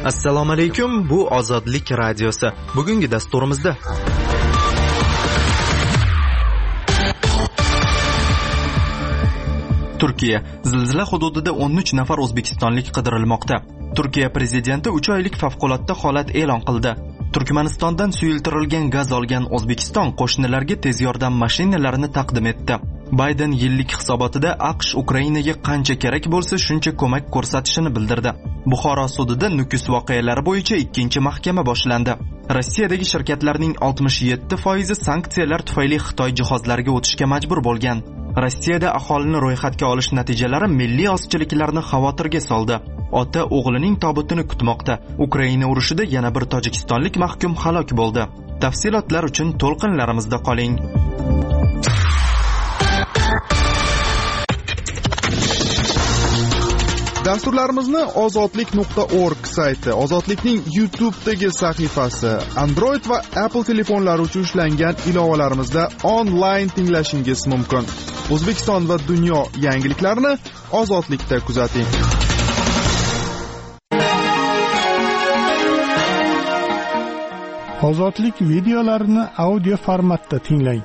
Assalomu alaykum, bu Ozodlik radiosi. Bugungi dasturimizda Turkiya zilzila hududida 13 nafar o'zbekistonlik qidirilmoqda. Turkiya prezidenti 3 oylik favqulodda holat e'lon qildi. Turkmanistondan suyultirilgan gaz olgan O'zbekiston qo'shnilarga tez yordam mashinalarini taqdim etdi. Bayden yillik hisobotida AQSh Ukrainaga qancha kerak bo'lsa shuncha ko'mak ko'rsatishini bildirdi. Buxoro sudida Nukus voqealari bo'yicha ikkinchi mahkama boshlandi. Rossiyadagi shirkatlarning 67% sanksiyalar tufayli Xitoy jihozlariga o'tishga majbur bo'lgan. Rossiyada aholini ro'yxatga olish natijalari milliy ozchiliklarni xavotirga soldi. Ota o'g'lining tobutini kutmoqda. Ukraina urushida yana bir tojikistonlik mahkum halok bo'ldi. Tafsilotlar uchun to'lqinlarimizda qoling. Dasturlarimizni ozodlik.org sayti, Ozodlikning YouTube'dagi sahifasi, Android va Apple telefonlari uchun ishlangan ilovalarimizda onlayn tinglashingiz mumkin. O'zbekiston va dunyo yangiliklarini Ozodlikda kuzating. Ozodlik videolarini audio formatda tinglang.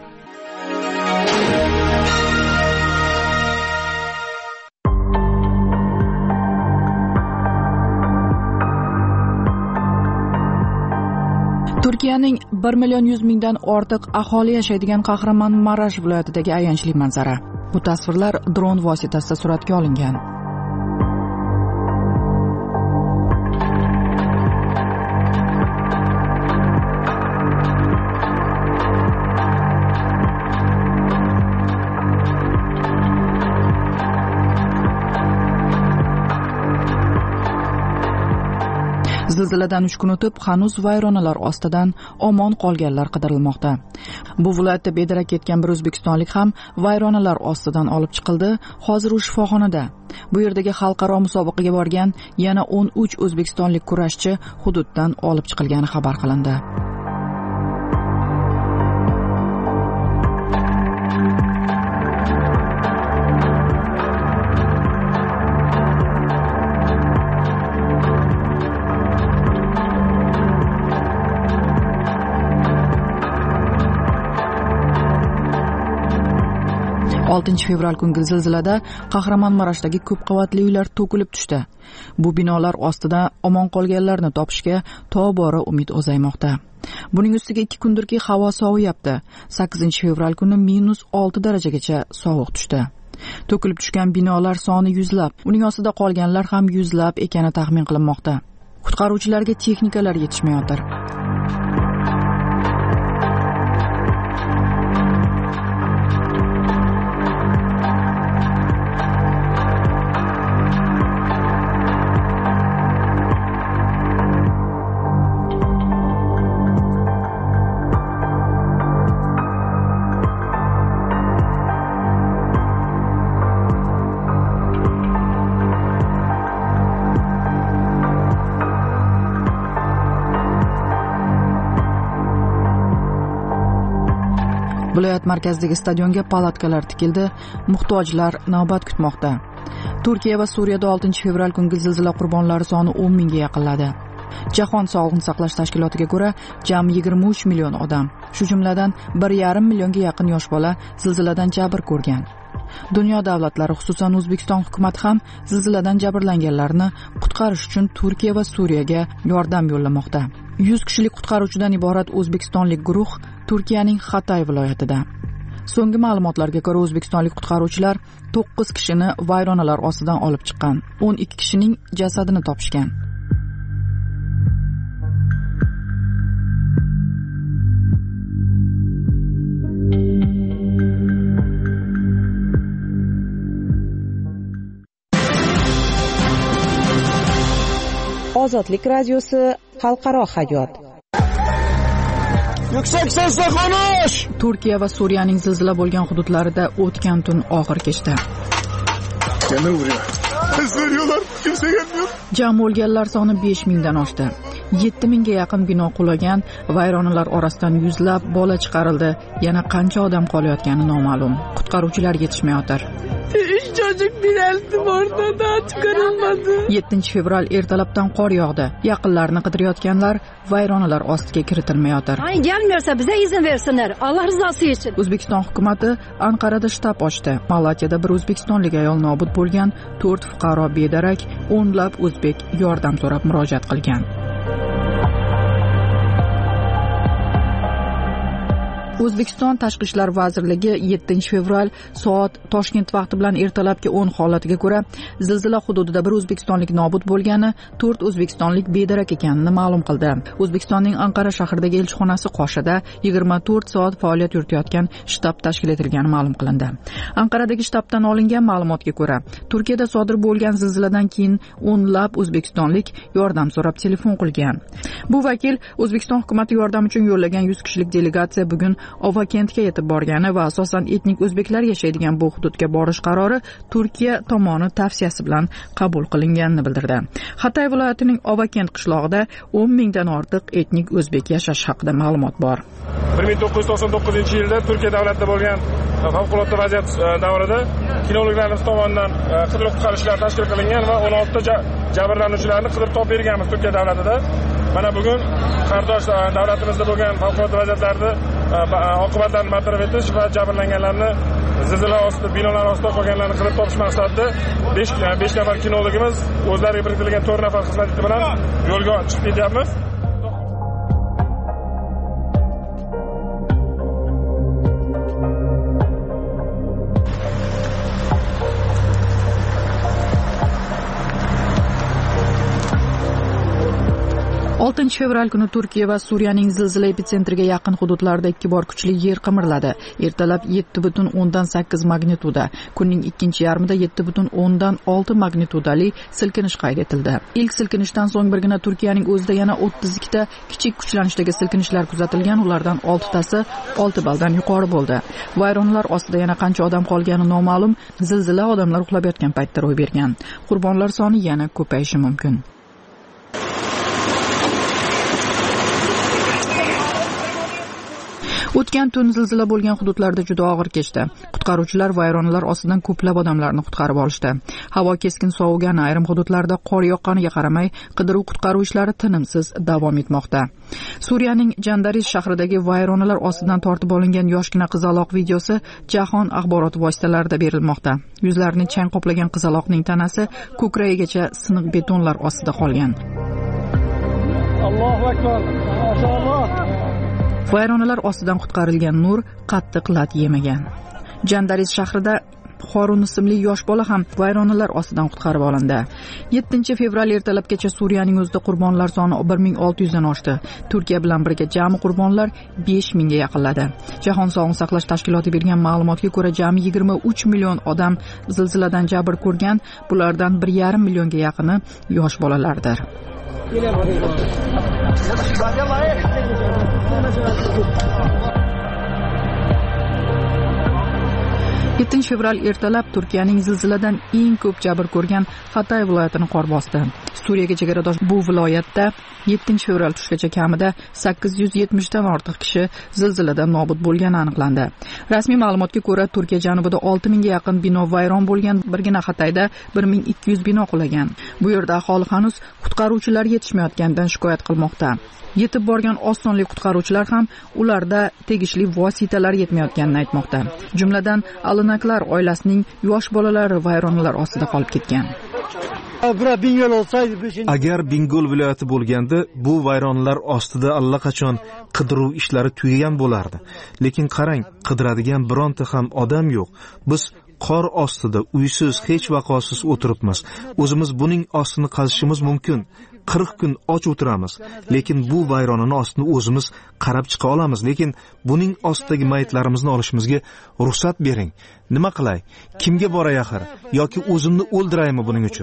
Turkiyaning 1,1 million ortiq aholi yashaydigan Kahramanmaraş viloyatidagi ayanchli manzara. Bu tasvirlar dron vositasida suratga olingan. Zilziladan 3 kun o'tib, hanuz vayronalar ostidan omon qolganlar qidirilmoqda. Bu viloyatda bedarak ketgan bir o'zbekistonlik ham vayronalar ostidan olib chiqildi. Hozir u shifoxonada. Bu yerdagi xalqaro musobaqaga borgan yana 13 o'zbekistonlik kurashchi hududdan olib chiqilgani xabar qilindi. Fevral kungi zilzilada Kahramanmarashdagi ko'p qavatli uylar to'kilib tushdi. Bu binolar ostida omon qolganlarni topishga tobora umid o'zaymoqda. Buning ustiga 2 kundirki havo soviyapti. 8-fevral kuni -6 darajagacha sovuq tushdi. To'kilib tushgan binolar soni yuzlab, uning ostida qolganlar ham yuzlab ekani taxmin qilinmoqda. Qutqaruvchilarga texnikalar yetishmayotir. Viloyat markazidagi stadionga palatkalar tikildi, muhtojlar navbat kutmoqda. Turkiya va Suriyada 6-fevral kungi zilzila qurbonlari soni 10 mingga yaqinladi. Jahon sog'liqni saqlash tashkilotiga ko'ra, jami 23 million odam, shu jumladan 1,5 millionga yaqin yosh bola zilziladan jabr ko'rgan. Dunyo davlatlari, xususan O'zbekiston hukumat ham zilziladan jabrlanganlarni qutqarish uchun Turkiya va Suriyaga yordam yo'llamoqda. 100 kishilik qutqaruvchidan iborat o'zbekistonlik guruh Turkiyaning Hatay viloyatida. So'nggi ma'lumotlarga ko'ra, o'zbekistonlik qutqaruvchilar 9 kishini vayronalar ostidan olib chiqqan, 12 kishining jasadini topishgan. Ozodlik radiosi xalqaro hayot. Yuksak sesla konuş! Turkiya va Suriyaning zilzila bo'lgan hududlarida o'tgan tun og'ir kechdi. Yana vuruyor. Söylüyorlar, kimse gelmiyor. Jami o'lganlar soni 5 mingdan oshdi. 7 mingga yaqin bino qulagan, vayronalar orasidan yuzlab bola chiqarildi. Yana qancha odam qolayotgani noma'lum. Qutqaruvchilar yetishmayotir. Çocuk bineldim orada da çıkarılmadı. 7 fevral ertalabdan qor yog'di. Yaqinlarini qidirayotganlar vayronalar ostiga kiritilmayotir. Ay gelmiyorsa bize izin versinler. Allah rızası için. O'zbekiston hukumatı Anqarada shtab ochdi. Malatiyada bir o'zbekistonlik ayol nobud bo'lgan, 4 fuqaro bedarak, o'nlab o'zbek yordam so'rab murojaat qilgan. O'zbekiston Tashqi ishlar vazirligi 7 fevral soat Toshkent vaqti bilan ertalabki 10 holatiga ko'ra zilzila hududida bir o'zbekistonlik nobud bo'lgani, 4 o'zbekistonlik bedarak ekanini ma'lum qildi. O'zbekistonning Anqara shahridagi elchixonasi qoshida 24 soat faoliyat yuritayotgan shtab tashkil etilgani ma'lum qilindi. Anqaradagi shtabdan olingan ma'lumotga ko'ra, Turkiyada sodir bo'lgan zilziladan keyin o'nlab o'zbekistonlik yordam so'rab telefon qilgan. Bu vakil O'zbekiston hukumatı yordam uchun yo'llagan 100 kishilik delegatsiya bugun Ovakentga yetib borgani va asosan etnik o'zbeklar yashaydigan bu hududga borish qarori Turkiya tomoni tavsiyasi bilan qabul qilinganini bildirdi. Hatay viloyatining Ovakent qishlog'ida 10 mingdan ortiq etnik o'zbek yashash haqida ma'lumot bor. 1999-yilda Turkiya davlatida bo'lgan favqulodda vaziyat davrida kinologlarimiz tomonidan qidiruv-qutqarish ishlari tashkil qilingan va 16 ta jabrlanuvchilarni qidirib topib berganmiz Turkiya davlatida. Mana bugun qardosh davlatimizda bo'lgan favqulodda vaziyatlarni oqibatlarini bartaraf etish va jabrlanganlarni zilzila ostida, binolar ostida qolganlarni qidirib topish maqsadida 5 nafar kinologimiz o'zlariga biriktirilgan 4 nafar xizmatchi bilan yo'lga chiqib ketyapmiz. Fevral kuni Turkiya va Suriyaning zilzila epitsentriga yaqin hududlarda 2 bor kuchli yer qimirladi. Ertalab 7.8 magnituda, kunning ikkinchi yarmida 7.6 magnitudali silkinish qayd etildi. Ilk silkinishdan so'ng birgina Turkiyaning o'zida yana 32 ta kichik kuchlanishdagi silkinishlar kuzatilgan, ulardan 6 tasi 6 baldan yuqori bo'ldi. Vayronalar ostida yana qancha odam qolgani noma'lum. Zilzila odamlar uxlab yotgan paytda ro'y bergan. Qurbonlar soni yana ko'payishi mumkin. O'tgan tun zilzila bo'lgan hududlarda juda og'ir kechdi. Qutqaruvchilar vayronalar ostidan ko'plab odamlarni qutqarib olishdi. Havo keskin sovigan, ayrim hududlarda qor yoqqaniga qaramay, qidiruv-qutqaruv ishlari tinimsiz davom etmoqda. Suriyaning Jandaris shahridagi vayronalar ostidan tortib olingan yoshgina qizaloq videosi jahon axborot vositalarida berilmoqda. Yuzlarini chang qoplagan qizaloqning tanasi ko'kragigacha siniq betonlar ostida qolgan. Allohu akbar. Maşalloh. Vayronalar ostidan qutqarilgan Nur qattiq lat yemagan. Jandaris shahrida Xorun ismli yosh bola ham vayronalar ostidan qutqarib olindi. 7 fevral ertalabgacha Suriyaning o'zida qurbonlar soni 1600 dan oshdi. Turkiya bilan birga jami qurbonlar 5000 ga yaqinladi. Jahon sog'liqni saqlash tashkiloti bergan ma'lumotga ko'ra, jami 23 million odam zilziladan jabr ko'rgan, bulardan 1,5 millionga yaqini yosh bolalardir. 7 fevral ertalab Turkiyaning zilziladan eng ko'p jabr ko'rgan Hatay viloyatini qor bosdi. Suriyaga chegaradosh bu viloyatda 7 fevral tushgacha kamida 870 dan ortiq kishi zilziladan nobud bo'lgani aniqlandi. Rasmiy ma'lumotga ko'ra, Turkiya janubida 6000 ga yaqin bino vayron bo'lgan, birgina Hatayda 1200 bino qulagan. Bu yerda aholi hanuz qutqaruvchilar yetishmayotganidan shikoyat qilmoqda. Yetib borgan ostonlik qutqaruvchilar ham ularda tegishli vositalar yetmayotganini aytmoqda. Jumladan Alinaklar oilasining yosh bolalari vayronalar ostida qolib ketgan. Agar Bingol viloyati bo'lganda, bu vayronalar ostida allaqachon qidiruv ishlari tugagan bo'lardi. Lekin qarang, qidiradigan bironta ham odam yo'q. Biz qor ostida uysiz, hech vaqosiz o'tiribmiz. O'zimiz buning ostini qazishimiz mumkin. 40 kun och o'tiramiz, lekin bu vayronani ostini o'zimiz qarab chiqa olamiz, lekin buning ostidagi mayitlarimizni olishimizga ruxsat bering. Nima qilay? Kimga boray axir? Yoki o'zimni o'ldiraymi buning uchun?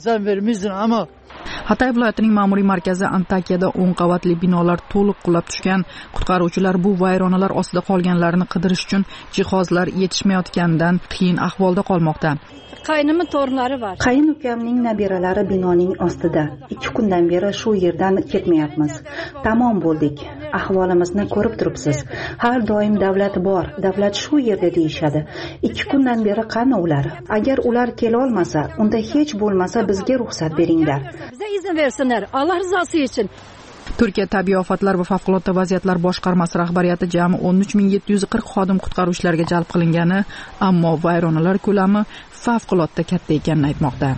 Hatay viloyatining ma'muriy markazi Antakiyada 10 qavatli binolar to'liq qulab tushgan. Qutqaruvchilar bu vayronalar ostida qolganlarni qidirish uchun jihozlar yetishmayotganidan qiyin ahvolda qolmoqda. Qaynimning torunlari var. Qayin ukamning nabiralari binoning ostida. 2 kundan beri shu yerdan ketmayapmiz. Tamom bo'ldik. ahvolimizni ko'rib turibsiz. Har doim davlat bor, davlat shu yerda deyishadi. 2 kundan beri qani ular? Agar ular kela olmasa, unda hech bo'lmasa bizga ruxsat beringlar. Bizga izn bersinlar, Alloh rizosi uchun. Turkiya tabiiy ofatlar va favqulodda vaziyatlar boshqarmasi rahbariyati jami 13740 xodim qutqaruvchilarga jalb qilingani, ammo vayronalar ko'lami favqulodda katta ekanini aytmoqda.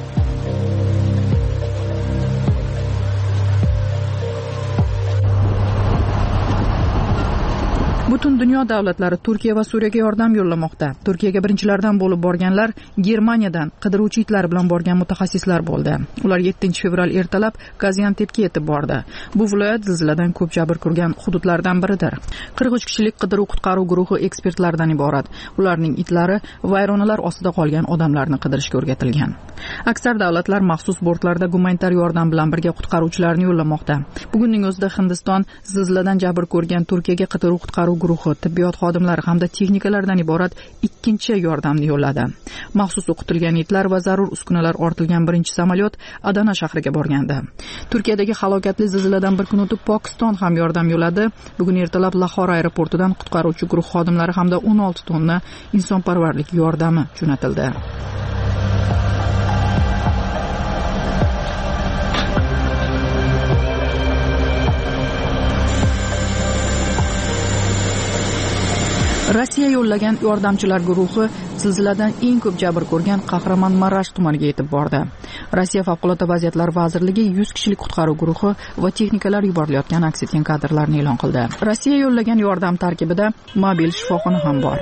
Butun dunyo davlatlari Turkiya va Suriyaga yordam yo'llamoqda. Turkiyaga birinchilardan bo'lib borganlar Germaniyadan qidiruvchi itlar bilan borgan mutaxassislar bo'ldi. Ular 7-fevral ertalab Gaziantepga yetib bordi. Bu viloyat zilziladan ko'p jabr ko'rgan hududlardan biridir. 43 kishilik qidiruv-qutqaruv guruhi ekspertlardan iborat. Ularning itlari vayronalar ostida qolgan odamlarni qidirishga o'rgatilgan. Aksar davlatlar maxsus bortlarda gumanitar yordam bilan birga qutqaruvchilarni yo'llamoqda. Bugunning o'zida Hindiston zilziladan jabr ko'rgan Turkiyaga qidiruv-qutqaruv guruhi tibbiyot xodimlari hamda texnikalardan iborat ikkinchi yordamni yo'lladi. Maxsus o'qitilgan itlar va zarur uskunalar ortilgan birinchi samolyot Adana shahriga borgandi. Turkiyadagi halokatli zilziladan bir kun o'tib Pokiston ham yordam yo'lladi. Bugun ertalab Lahor aeroportidan qutqaruvchi guruh xodimlari hamda 16 tonna insonparvarlik yordami jo'natildi. Rossiya yo'llagan yordamchilar guruhi zilziladan eng ko'p jabr ko'rgan Qahramon Marash tumaniga yetib bordi. Rossiya favqulodda vaziyatlar vazirligi 100 kishilik qutqaruv guruhi va texnikalar yuborilayotgan aks etgan kadrlarni e'lon qildi. Rossiya yo'llagan yordam tarkibida mobil shifoxona ham bor.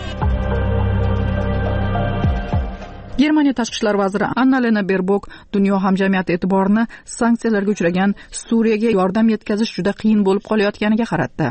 Germaniya tashqi ishlar vaziri Annalena Baerbock dunyo hamjamiyati e'tiborini sanksiyalarga uchragan Suriyaga yordam yetkazish juda qiyin bo'lib qolayotganiga qaratdi.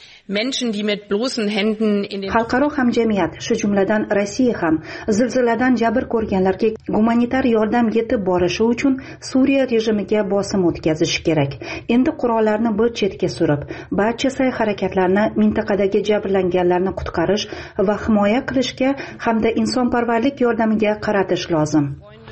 Xalqaro hamjamiyat, shu jumladan Rossiya ham zilziladan jabr ko'rganlarga gumanitar yordam yetib borishi uchun Suriya rejimiga bosim o'tkazishi kerak. Endi qurollarni bir chetga surib, barcha sa'y-harakatlarni mintaqadagi jabrlanganlarni qutqarish va himoya qilishga hamda insonparvarlik yordamiga qaratish lozim.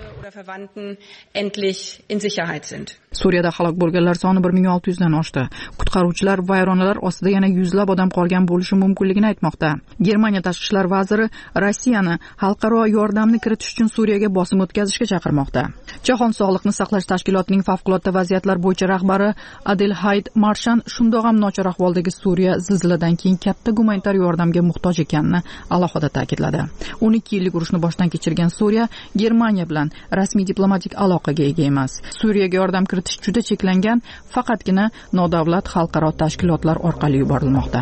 Suriyada halok bo'lganlar soni 1600 dan oshdi. Qutqaruvchilar vayronalar ostida yana yuzlab odam qolgan bo'lishi mumkinligini aytmoqda. Germaniya tashqi ishlar vaziri Rossiyani xalqaro yordamni kiritish uchun Suriyaga bosim o'tkazishga chaqirmoqda. Jahon sog'liqni saqlash tashkilotining favqulodda vaziyatlar bo'yicha rahbari Adelhayd Marshan shundoq ham nochor ahvoldagi Suriya zilziladan keyin katta gumanitar yordamga muhtoj ekanini alohida ta'kidladi. 12 yillik urushni boshdan kechirgan Suriya Germaniya bilan rasmiy diplomatik aloqaga ega emas. Suriyaga yordam kiritish juda cheklangan, faqatgina nodavlat xalqaro tashkilotlar orqali yuborilmoqda.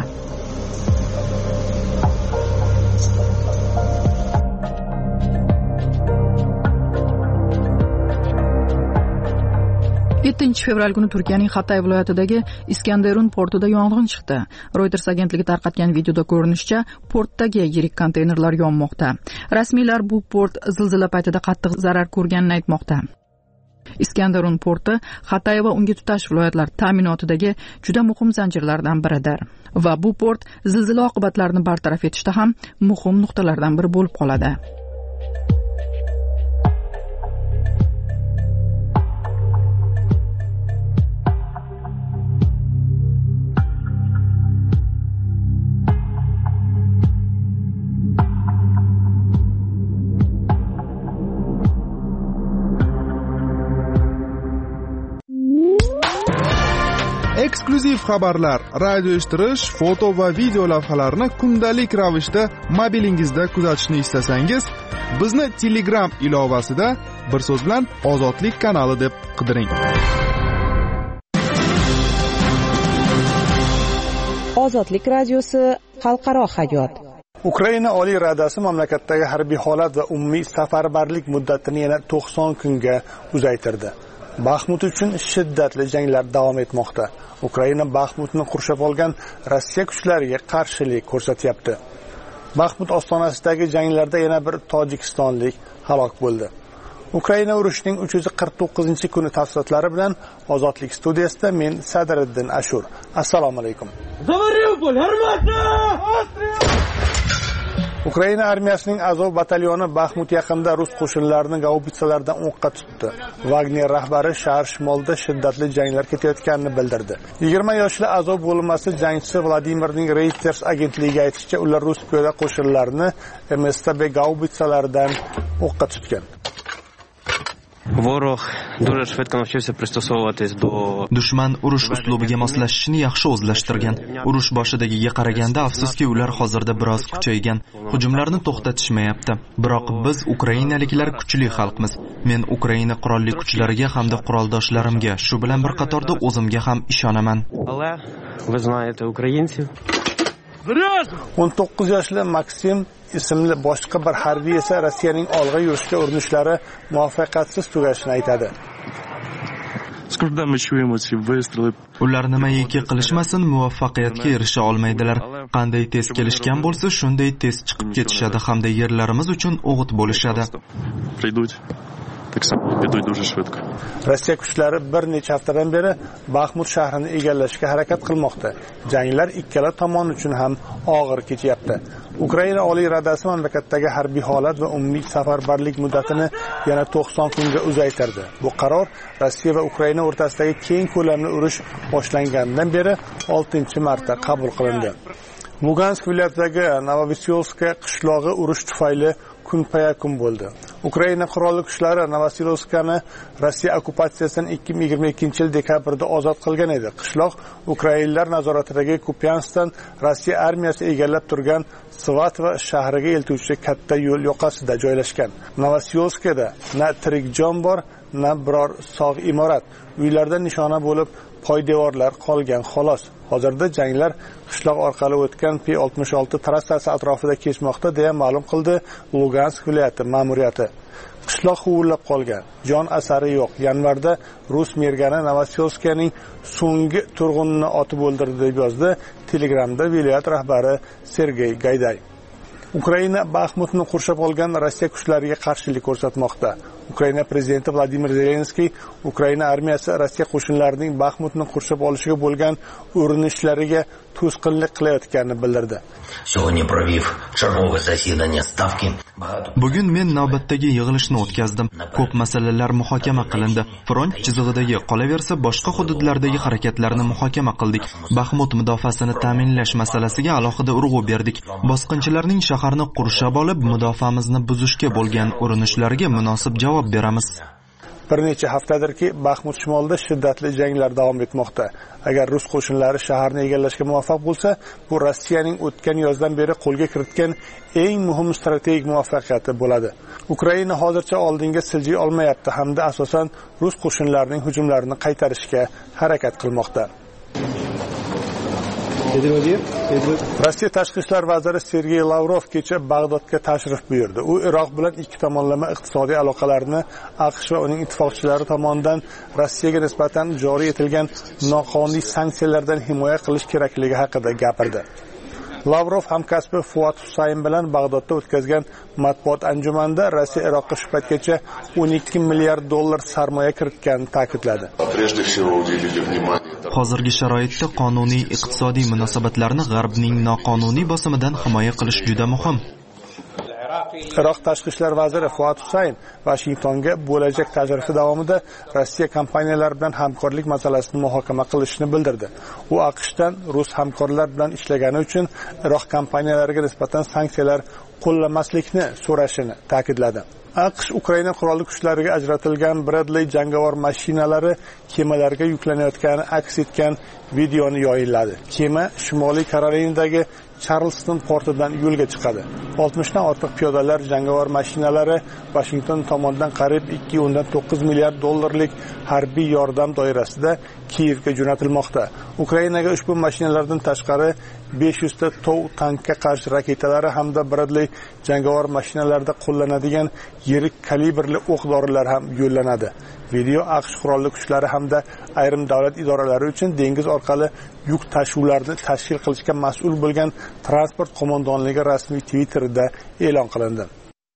Fevral kuni Turkiyaning Hatay viloyatidagi Iskenderun portida yong'in chiqdi. Reuters agentligi tarqatgan videoda ko'rinishicha, portdagi yirik konteynerlar yonmoqda. Rasmiylar bu port zilzila paytida qattiq zarar ko'rganini aytmoqda. Iskenderun porti Hatay va unga tutash viloyatlar ta'minotidagi juda muhim zanjirlardan biridir va bu port zilzila oqibatlarini bartaraf etishda ham muhim nuqtalardan biri bo'lib qoladi. Eksklyuziv xabarlar, radio eshittirish, foto va video lavhalarni kundalik ravishda mobilingizda kuzatishni istasangiz, bizni Telegram ilovasida bir so'z bilan Ozodlik kanali deb qidiring. Ozodlik radiosi xalqaro hayot. Ukraina Oliy Radasi mamlakatdagi harbiy holat va umumiy safarbarlik muddatini yana 90 kunga uzaytirdi. Baxmut uchun shiddatli janglar davom etmoqda. Ukraina Baxmutni qurshab olgan Rossiya kuchlariga qarshilik ko'rsatyapti. Baxmut ostonasidagi janglarda yana bir tojikistonlik halok bo'ldi. Ukraina urushining 349-kuni tafsilotlari bilan Ozodlik studiyasida men Sadriddin Ashur. Assalomu alaykum. Ukraina armiyasining Azov batalyoni Baxmut yaqinida rus qo'shinlarini gaubitsalardan o'qqa tutdi. Wagner rahbari shahar shimolida shiddatli janglar ketayotganini bildirdi. 20 yoshli Azov bo'linmasi jangchisi Vladimirning Reuters agentligiga aytishicha, ular rus piyoda qo'shinlarini MSTB gaubitsalaridan o'qqa tutgan. Dushman urush uslubiga moslashishni yaxshi o'zlashtirgan. Urush boshidagiga qaraganda afsuski ular hozirda biroz kuchaygan. Hujumlarni to'xtatishmayapti. Biroq biz ukrainaliklar kuchli xalqmiz. Men Ukraina qurolli kuchlariga hamda quroldoshlarimga, shu bilan bir qatorda o'zimga ham ishonaman. 19 yoshli Maksim ismli boshqa bir harbiy esa Rossiyaning olg'a yurishga urinishlari muvaffaqiyatsiz tugashini aytadi. Ular nimaiki qilishmasin, muvaffaqiyatga erisha olmaydilar. Qanday tez kelishgan bo'lsa, shunday tez chiqib ketishadi hamda yerlarimiz uchun o'g'it bo'lishadi. Rossiya kuchlari bir necha haftadan beri Baxmut shahrini egallashga harakat qilmoqda. Janglar ikkala tomon uchun ham og'ir kechyapti. Ukraina Oliy Radasi mamlakatdagi harbiy holat va umumiy safarbarlik muddatini yana 90 kunga uzaytirdi. Bu qaror Rossiya va Ukraina o'rtasidagi keng ko'lamli urush boshlanganidan beri 6-marta qabul qilindi. Lugansk viloyatidagi Novovisilovska qishlog'i urush tufayli kun-payakun bo'ldi. Ukraina qurolli kuchlari Novovisilovskani Rossiya okkupatsiyasidan 2022-yil dekabrda ozod qilgan edi. Qishloq ukrainlar nazoratidagi Kupyansdan Rossiya armiyasi egallab turgan Svatva shahriga eltuvchi katta yo'l yoqasida joylashgan. Novovisilovskada na tirik jon bor, na biror sog' imorat. Uylarda nishona bo'lib poydevorlar qolgan xolos. Hozirda janglar qishloq orqali o'tgan P-66 trassasi atrofida kechmoqda deya ma'lum qildi Lugansk viloyati ma'muriyati. Qishloq huvillab qolgan, jon asari yo'q. Yanvarda rus mergani Novovisilovskaning so'nggi turg'unini otib o'ldirdi deb yozdi Telegramda viloyat rahbari Sergey Gayday. Ukraina Baxmutni qurshab olgan Rossiya kuchlariga qarshilik ko'rsatmoqda. Ukraina prezidenti Vladimir Zelenskiy Ukraina armiyasi Rossiya qo'shinlarining Baxmutni qurshab olishiga bo'lgan urinishlariga to'sqinlik qilayotganini bildirdi. Bugun men navbatdagi yig'ilishni o'tkazdim. Ko'p masalalar muhokama qilindi. Front chizig'idagi qolaversa boshqa hududlardagi harakatlarni muhokama qildik. Baxmut mudofaasini ta'minlash masalasiga alohida urg'u berdik. Bosqinchilarning shaharni qurshab olib, mudofaamizni buzishga bo'lgan urinishlariga munosib javob beramiz. Bir necha haftadirki Baxmut shimolida shiddatli janglar davom etmoqda. Agar rus qo'shinlari shaharni egallashga muvaffaq bo'lsa, bu Rossiyaning o'tgan yozdan beri qo'lga kiritgan eng muhim strategik muvaffaqiyati bo'ladi. Ukraina hozircha oldinga siljiy olmayapti hamda asosan rus qo'shinlarining hujumlarini qaytarishga harakat qilmoqda. Rossiya tashqi ishlar vaziri Sergey Lavrov kecha Bag'dodga tashrif buyurdi. U Iroq bilan ikki tomonlama iqtisodiy aloqalarni AQSh va uning ittifoqchilari tomonidan Rossiyaga nisbatan joriy etilgan noqonuniy sanksiyalardan himoya qilish kerakligi haqida gapirdi. Lavrov hamkasbi Fuat Husayn bilan Bag'dodda o'tkazgan matbuot anjumanida Rossiya Iroqqa shu paytgacha 12 milliard dollar sarmoya kiritganini ta'kidladi. Hozirgi sharoitda qonuniy iqtisodiy munosabatlarni G'arbning noqonuniy bosimidan himoya qilish juda muhim. Iroq tashqi ishlar vaziri Fuat Husayn Washingtonga bo'lajak tashrifi davomida Rossiya kompaniyalari bilan hamkorlik masalasini muhokama qilishini bildirdi. U AQShdan rus hamkorlar bilan ishlagani uchun Iroq kompaniyalariga nisbatan sanksiyalar qo'llamaslikni so'rashini ta'kidladi. AQSh Ukraina qurolli kuchlariga ajratilgan Bradley jangovar mashinalari kemalarga yuklanayotgani aks etgan videoni yoyinladi. Kema Shimoliy Karolinadagi Charleston portidan yo'lga chiqadi. 60 dan ortiq piyodalar jangovar mashinalari Washington tomonidan qariyb 2.9 milliard dollarlik harbiy yordam doirasida Kiyevga jo'natilmoqda. Ukrainaga ushbu mashinalardan tashqari 500 ta TOW tankga qarshi raketalari hamda Bradley jangovar mashinalarida qo'llanadigan yirik kalibrli o'q-dorilar ham yo'llanadi. Video AQSh qurolli kuchlari hamda ayrim davlat idoralari uchun dengiz orqali yuk tashuvlarni tashkil qilishga mas'ul bo'lgan transport qo'mondonligi rasmiy Twitterida e'lon qilindi.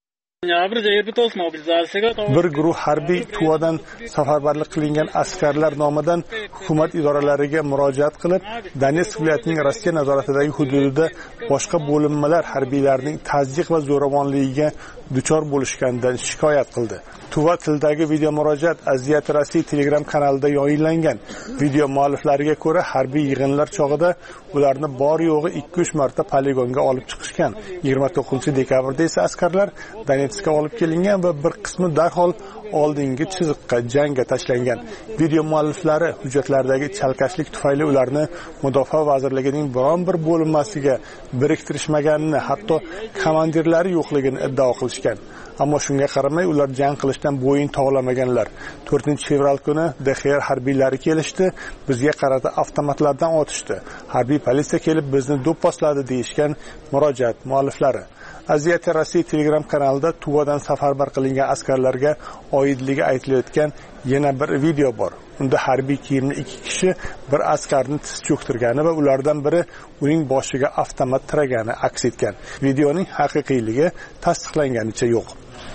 Bir guruh harbiy Tuvadan safarbarlik qilingan askarlar nomidan hukumat idoralariga murojaat qilib, Donetsk viloyatining Rossiya nazoratidagi hududida boshqa bo'linmalar harbiylarining tazyiq va zo'ravonligiga duchor bo'lishganidan shikoyat qildi. Tuva tilidagi video murojaat Aziyat Rossiya Telegram kanalida yayınlangan. Video mualliflariga ko'ra, harbiy yig'inlar chog'ida ularni bor yo'g'i 2-3 marta poligonga olib chiqishgan. 29-dekabrda esa askarlar Donetskka olib kelingan va bir qismi darhol oldingi chiziqqa jangga tashlangan. Video mualliflari hujjatlardagi chalkashlik tufayli ularni Mudofaa vazirligining biron bir bo'linmasiga biriktirishmaganini, hatto komandirlari yo'qligini iddao qilishgan. Ammo shunga qaramay ular jang qilishdan bo'yin tovlamaganlar. 4-fevral kuni DXR harbiylari kelishdi, bizga qarata avtomatlardan otishdi. Harbiy politsiya kelib bizni do'pposladi deyishgan murojaat mualliflari. Aziyat Rossiya Telegram kanalida Tuvadan safarbar qilingan askarlarga oidligi aytilayotgan yana bir video bor. Unda harbiy kiyimli 2 kishi bir askarni tiz cho'ktirgani va ulardan biri uning boshiga avtomat tiragani aks etgan. Videoning haqiqiyligi tasdiqlanganicha yo'q.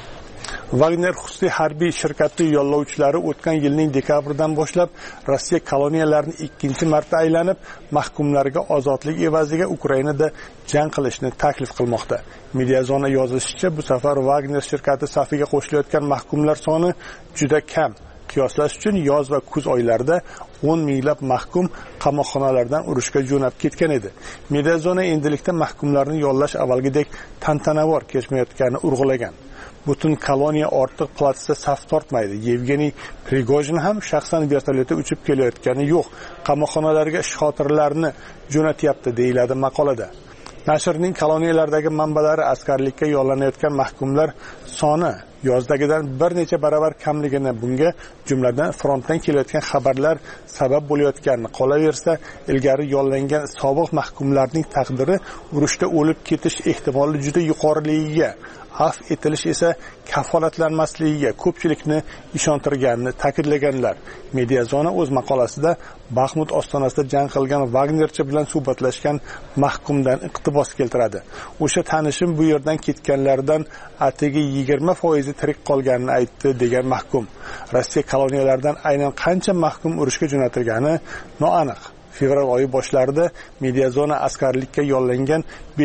Wagner xususiy harbiy shirkati yo'llovchilari o'tgan yilning dekabridan boshlab Rossiya koloniyalarini 2-marta aylanib, mahkumlarga ozodlik evaziga Ukrainada jang qilishni taklif qilmoqda. Mediazona yozishicha, bu safar Wagner shirkati safiga qo'shilayotgan mahkumlar soni juda kam. Qiyoslash uchun yoz va kuz oylarida 10 minglab mahkum qamoqxonalardan urushga jo'nab ketgan edi. Mediazona endilikda mahkumlarni yollash avvalgidek tantanavor kechmayotganini urg'ulagan. Butun koloniya ortiq platsda saf tortmaydi. Yevgeniy Prigojin ham shaxsan vertolyotda uchib kelayotgani yo'q. Qamoqxonalarga shotirlarni jo'natyapti deyiladi maqolada. Nashrning koloniyalardagi manbalari askarlikka yollanayotgan mahkumlar soni yozdagidan bir necha baravar kamligini, bunga jumladan frontdan kelayotgan xabarlar sabab bo'layotganini, qolaversa ilgari yollangan sobiq mahkumlarning taqdiri urushda o'lib ketish ehtimoli juda yuqoriligiga, af etilish esa kafolatlanmasligiga ko'pchilikni ishontirganini ta'kidlaganlar. Mediazona o'z maqolasida Baxmut ostonasida jang qilgan Wagnerchi bilan suhbatlashgan mahkumdan iqtibos keltiradi. O'sha tanishim bu yerdan ketganlardan atigi 20% tirik qolganini aytdi degan mahkum. Rossiya koloniyalaridan aynan qancha mahkum urushga jo'natilgani noaniq. Fevral oyi boshlarida Mediazona askarlikka yollangan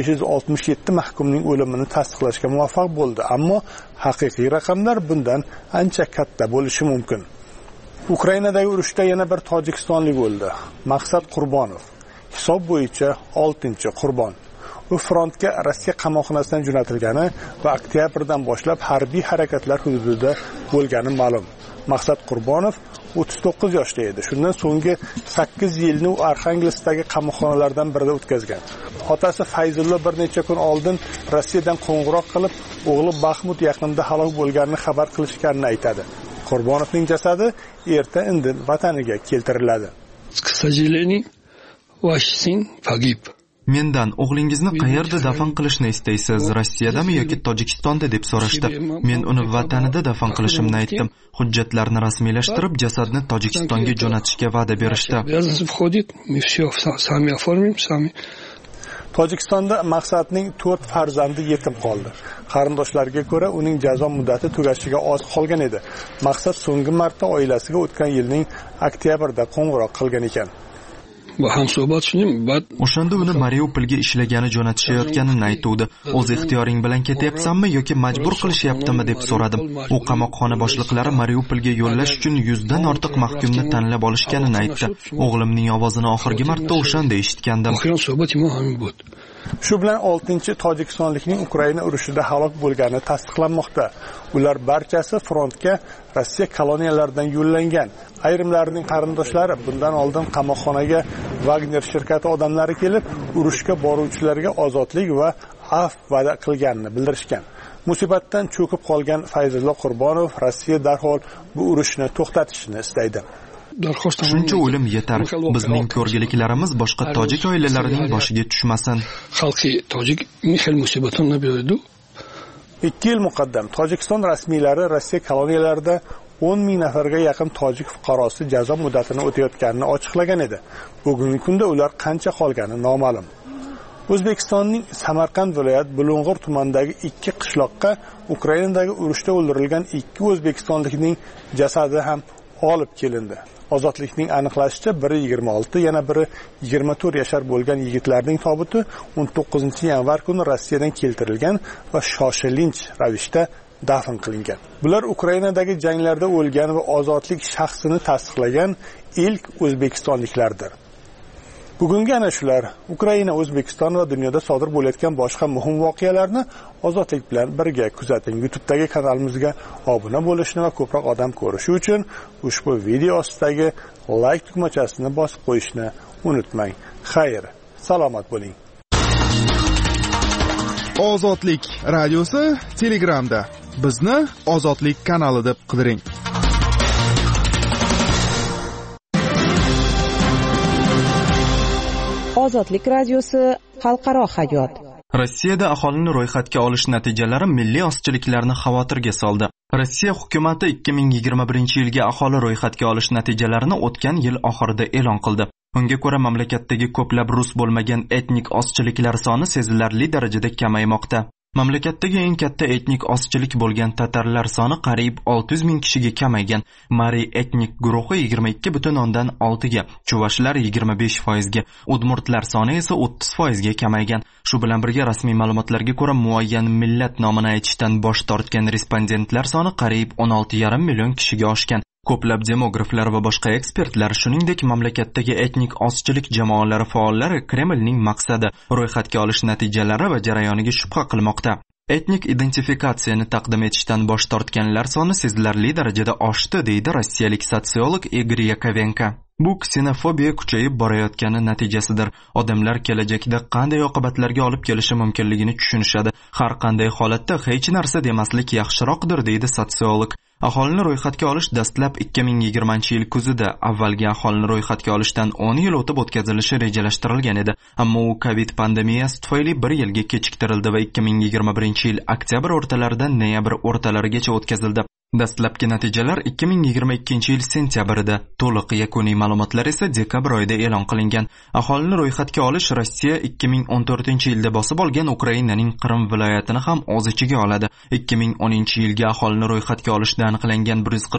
567 mahkumning o'limini tasdiqlashga muvaffaq bo'ldi, ammo haqiqiy raqamlar bundan ancha katta bo'lishi mumkin. Ukrainadagi urushda yana bir tojikistonlik o'ldi. Maqsad Qurbonov. Hisob bo'yicha 6-qurbon. U frontga Rossiya qamoqxonasidan jo'natilgani va oktyabrdan boshlab harbiy harakatlar hududida bo'lgani ma'lum. Maqsad Qurbonov 39 yoshda edi. Shundan so'nggi 8 yilni u Arxangelskdagi qamoqxonalardan birida o'tkazgan. Otasi Fayzullo bir necha kun oldin Rossiyadan qo'ng'iroq qilib, o'g'li Baxmut yaqinida halok bo'lganini xabar qilishganini aytadi. Qurbonovning jasadi erta-indin vataniga keltiriladi. К сожалению, ваш сын погиб. Mendan o'g'lingizni qayerda dafn qilishni istaysiz, Rossiyadami yoki Tojikistonda deb so'rashdi. Men uni vatanida dafn qilishimni aytdim. Hujjatlarni rasmiylashtirib, jasadni Tojikistonga jo'natishga va'da berishdi. Tojikistonda Maqsadning 4 farzandi yetim qoldi. Qarindoshlariga ko'ra, uning jazo muddati tugashiga oz qolgan edi. Maqsad so'nggi marta oilasiga o'tgan yilning oktyabrida qo'ng'iroq qilgan ekan. O'shanda uni Mariupolga ishlagani jo'natishayotganini aytuvdi. O'z ixtiyoring bilan ketyapsanmi yoki majbur qilishyaptimi deb so'radim. U qamoqxona boshliqlari Mariupolga yo'llash uchun 100 dan ortiq mahkumni tanlab olishganini aytdi. O'g'limning ovozini oxirgi marta o'shanda eshitgandim. Shu bilan 6-tojikistonlikning Ukraina urushida halok bo'lgani tasdiqlanmoqda. Ular barchasi frontga Rossiya koloniyalaridan yo'llangan. Ayrimlarining qarindoshlari bundan oldin qamoqxonaga Wagner shirkati odamlari kelib, urushga boruvchilarga ozodlik va af va'da qilganini bildirishgan. Musibatdan cho'kib qolgan Fayzullo Qurbonov Rossiya darhol bu urushni to'xtatishni istaydi. Shuncha o'lim yetar. Bizning ko'rgiliklarimiz boshqa tojik oilalarining boshiga tushmasin. Xalqi tojik Mixail musibatini berdi. 2 yil muqaddam Tojikiston rasmiylari Rossiya koloniyalarida 10 ming nafarga yaqin tojik fuqarosi jazo muddatini o'tayotganini ochiqlagan edi. Bugungi kunda ular qancha qolgani noma'lum. O'zbekistonning Samarqand viloyat Bulung'ur tumanidagi 2 qishloqqa Ukrainadagi urushda o'ldirilgan 2 o'zbekistonlikning jasadi ham olib kelindi. Ozodlikning aniqlashicha biri 26, yana biri 24 yashar bo'lgan yigitlarning tobuti 19-yanvar kuni Rossiyadan keltirilgan va shoshilinch ravishda dafn qilingan. Bular Ukrainadagi janglarda o'lgan va ozodlik shaxsini tasdiqlagan ilk o'zbekistonliklardir. Bugungi ana shular Ukraina, O'zbekiston va dunyoda sodir bo'layotgan boshqa muhim voqealarni ozodlik bilan birga kuzating. YouTube'dagi kanalimizga obuna bo'lishni va ko'proq odam ko'rishi uchun ushbu video ostidagi like tugmachasini bosib qo'yishni unutmang. Xayr, salomat bo'ling. Ozodlik radiosi Telegramda. Bizni Ozodlik kanali deb qidiring. Ozodlik radiosi xalqaro hayot. Rossiyada aholini ro'yxatga olish natijalari milliy ozchiliklarni xavotirga soldi. Rossiya hukumati 2021-yilga aholi ro'yxatga olish natijalarini o'tgan yil oxirida e'lon qildi. Unga ko'ra, mamlakatdagi ko'plab rus bo'lmagan etnik ozchiliklar soni sezilarli darajada kamaymoqda. Mamlakatdagi eng katta etnik ozchilik bo'lgan tatarlar soni qariyb 600 ming kishiga kamaygan. Mari etnik guruhi 22.6 ga, chuvashlar 25% ga, udmurtlar soni esa 30% ga kamaygan. Shu bilan birga rasmiy ma'lumotlarga ko'ra, muayyan millat nomini aytishdan bosh tortgan respondentlar soni qariyb 16,5 million kishiga oshgan. Ko'plab demograflar va boshqa ekspertlar, shuningdek mamlakatdagi etnik ozchilik jamoalari faollari Kremlning maqsadi, ro'yxatga olish natijalari va jarayoniga shubha qilmoqda. Etnik identifikatsiyani taqdim etishdan bosh tortganlar soni sezilarli darajada oshdi, deydi rossiyalik sotsiolog Igor Yakovenko. Bu ksenofobiya kuchayib borayotgani natijasidir. Odamlar kelajakda qanday oqibatlarga olib kelishi mumkinligini tushunishadi. Har qanday holatda hech narsa demaslik yaxshiroqdir, deydi sotsiolog. Aholini ro'yxatga olish dastlab 2020-yil kuzida avvalgi aholini ro'yxatga olishdan 10 yil o'tib o'tkazilishi rejalashtirilgan edi. Ammo u Covid pandemiyasi tufayli 1 yilga kechiktirildi va 2021-yil oktyabr o'rtalaridan noyabr o'rtalarigacha o'tkazildi. Dastlabki natijalar 2022-yil sentyabrida, to'liq yakuniy ma'lumotlar esa dekabr oyida e'lon qilingan. Aholini ro'yxatga olish Rossiya 2014-yilda bosib olgan Ukrainaning Qrim viloyatini ham o'z ichiga oladi. 2010-yilga aholini ro'yxatga olishda aniqlangan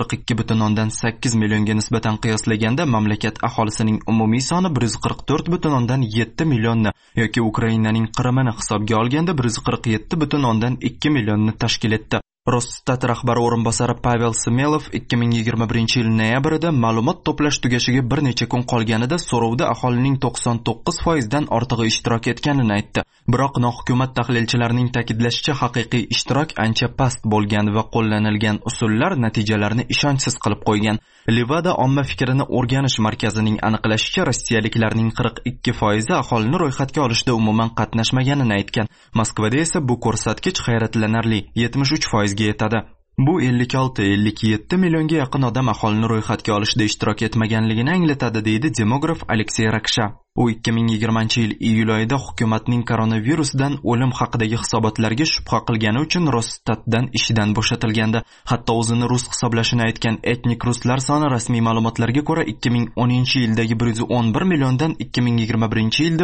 142.8 millionga nisbatan qiyoslaganda mamlakat aholisining umumiy soni 144.7 millionni yoki Ukrainaning Qrimini hisobga olganda 147.2 millionni tashkil etdi. Rosstat rahbari o'rinbosari Pavel Smelov 2021-yil noyabrida ma'lumot to'plash tugashiga bir necha kun qolganida so'rovda aholining 99% dan ortig'i ishtirok etganini aytdi. Biroq nohukumat tahlilchilarining ta'kidlashicha, haqiqiy ishtirok ancha past bo'lgan va qo'llanilgan usullar natijalarni ishonchsiz qilib qo'ygan. Levada omma fikrini o'rganish markazining aniqlashicha, rossiyaliklarning 42% aholini ro'yxatga olishda umuman qatnashmaganini aytgan. Moskvada esa bu ko'rsatkich hayratlanarli 73% ga yetadi. Bu 56-57 millionga yaqin odam aholini ro'yxatga olishda ishtirok etmaganligini anglatadi, deydi demograf Aleksey Raksha. U 2020-yil iyul oyida hukumatning koronavirusdan o'lim haqidagi hisobotlarga shubha qilgani uchun Rostatdan ishidan bo'shatilgandi. Hatto o'zini rus hisoblashini aytgan etnik ruslar soni rasmiy ma'lumotlarga ko'ra 2010-yildagi 111 milliondan 2021-yilda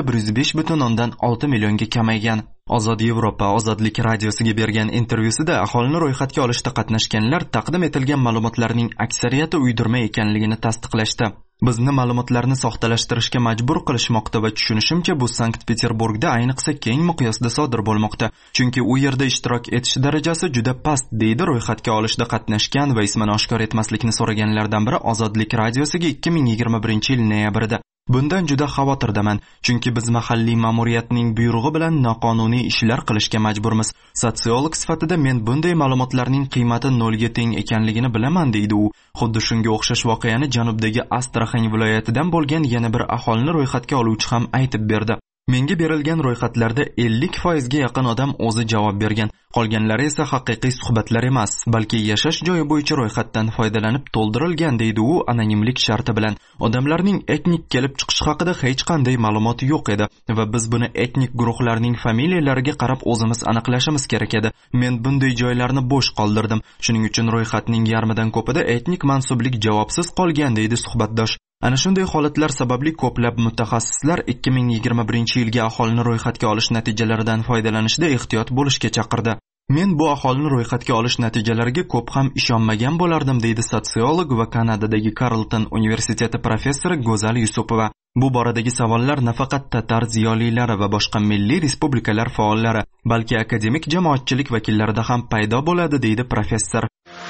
105.6 millionga kamaygan. Ozod Yevropa Ozodlik radiosiga bergan intervyusida aholini ro'yxatga olishda qatnashganlar taqdim etilgan ma'lumotlarning aksariyati uydirma ekanligini tasdiqlashdi. Bizni ma'lumotlarni soxtalashtirishga majbur qilishmoqda va tushunishimcha bu Sankt-Peterburgda ayniqsa keng miqyosda sodir bo'lmoqda. Chunki u yerda ishtirok etish darajasi juda past, deydi ro'yxatga olishda qatnashgan va ismini oshkor etmaslikni so'raganlardan biri Ozodlik radiosiga 2021-yil noyabrida. Bundan juda xavotirdaman, chunki biz mahalliy ma'muriyatning buyrug'i bilan noqonuniy ishlar qilishga majburmiz. Sotsiolog sifatida men bunday ma'lumotlarning qiymati nolga teng ekanligini bilaman, deydi u. Xuddi shunga o'xshash voqeani janubdagi Astraxan viloyatidan bo'lgan yana bir aholini ro'yxatga oluvchi ham aytib berdi. Menga berilgan ro'yxatlarda 50% ga yaqin odam o'zi javob bergan. Qolganlari esa haqiqiy suhbatlar emas, balki yashash joyi bo'yicha ro'yxatdan foydalanib to'ldirilgan, deydi u anonimlik sharti bilan. Odamlarning etnik kelib chiqishi haqida hech qanday ma'lumot yo'q edi va biz buni etnik guruhlarning familiyalariga qarab o'zimiz aniqlashimiz kerak edi. Men bunday joylarni bo'sh qoldirdim. Shuning uchun ro'yxatning yarmidan ko'pida etnik mansublik javobsiz qolgan, deydi suhbatdosh. Ana shunday holatlar sababli ko'plab mutaxassislar 2021-yilgi aholini ro'yxatga olish natijalaridan foydalanishda ehtiyot bo'lishga chaqirdi. Men bu aholini ro'yxatga olish natijalariga ko'p ham ishonmagan bo'lardim, deydi sotsiolog va Kanadadagi Carleton universiteti professori Go'zal Yusupova. Bu boradagi savollar nafaqat tatar ziyolilari va boshqa milliy respublikalar faollari, balki akademik jamoatchilik vakillarida ham paydo bo'ladi, deydi professor.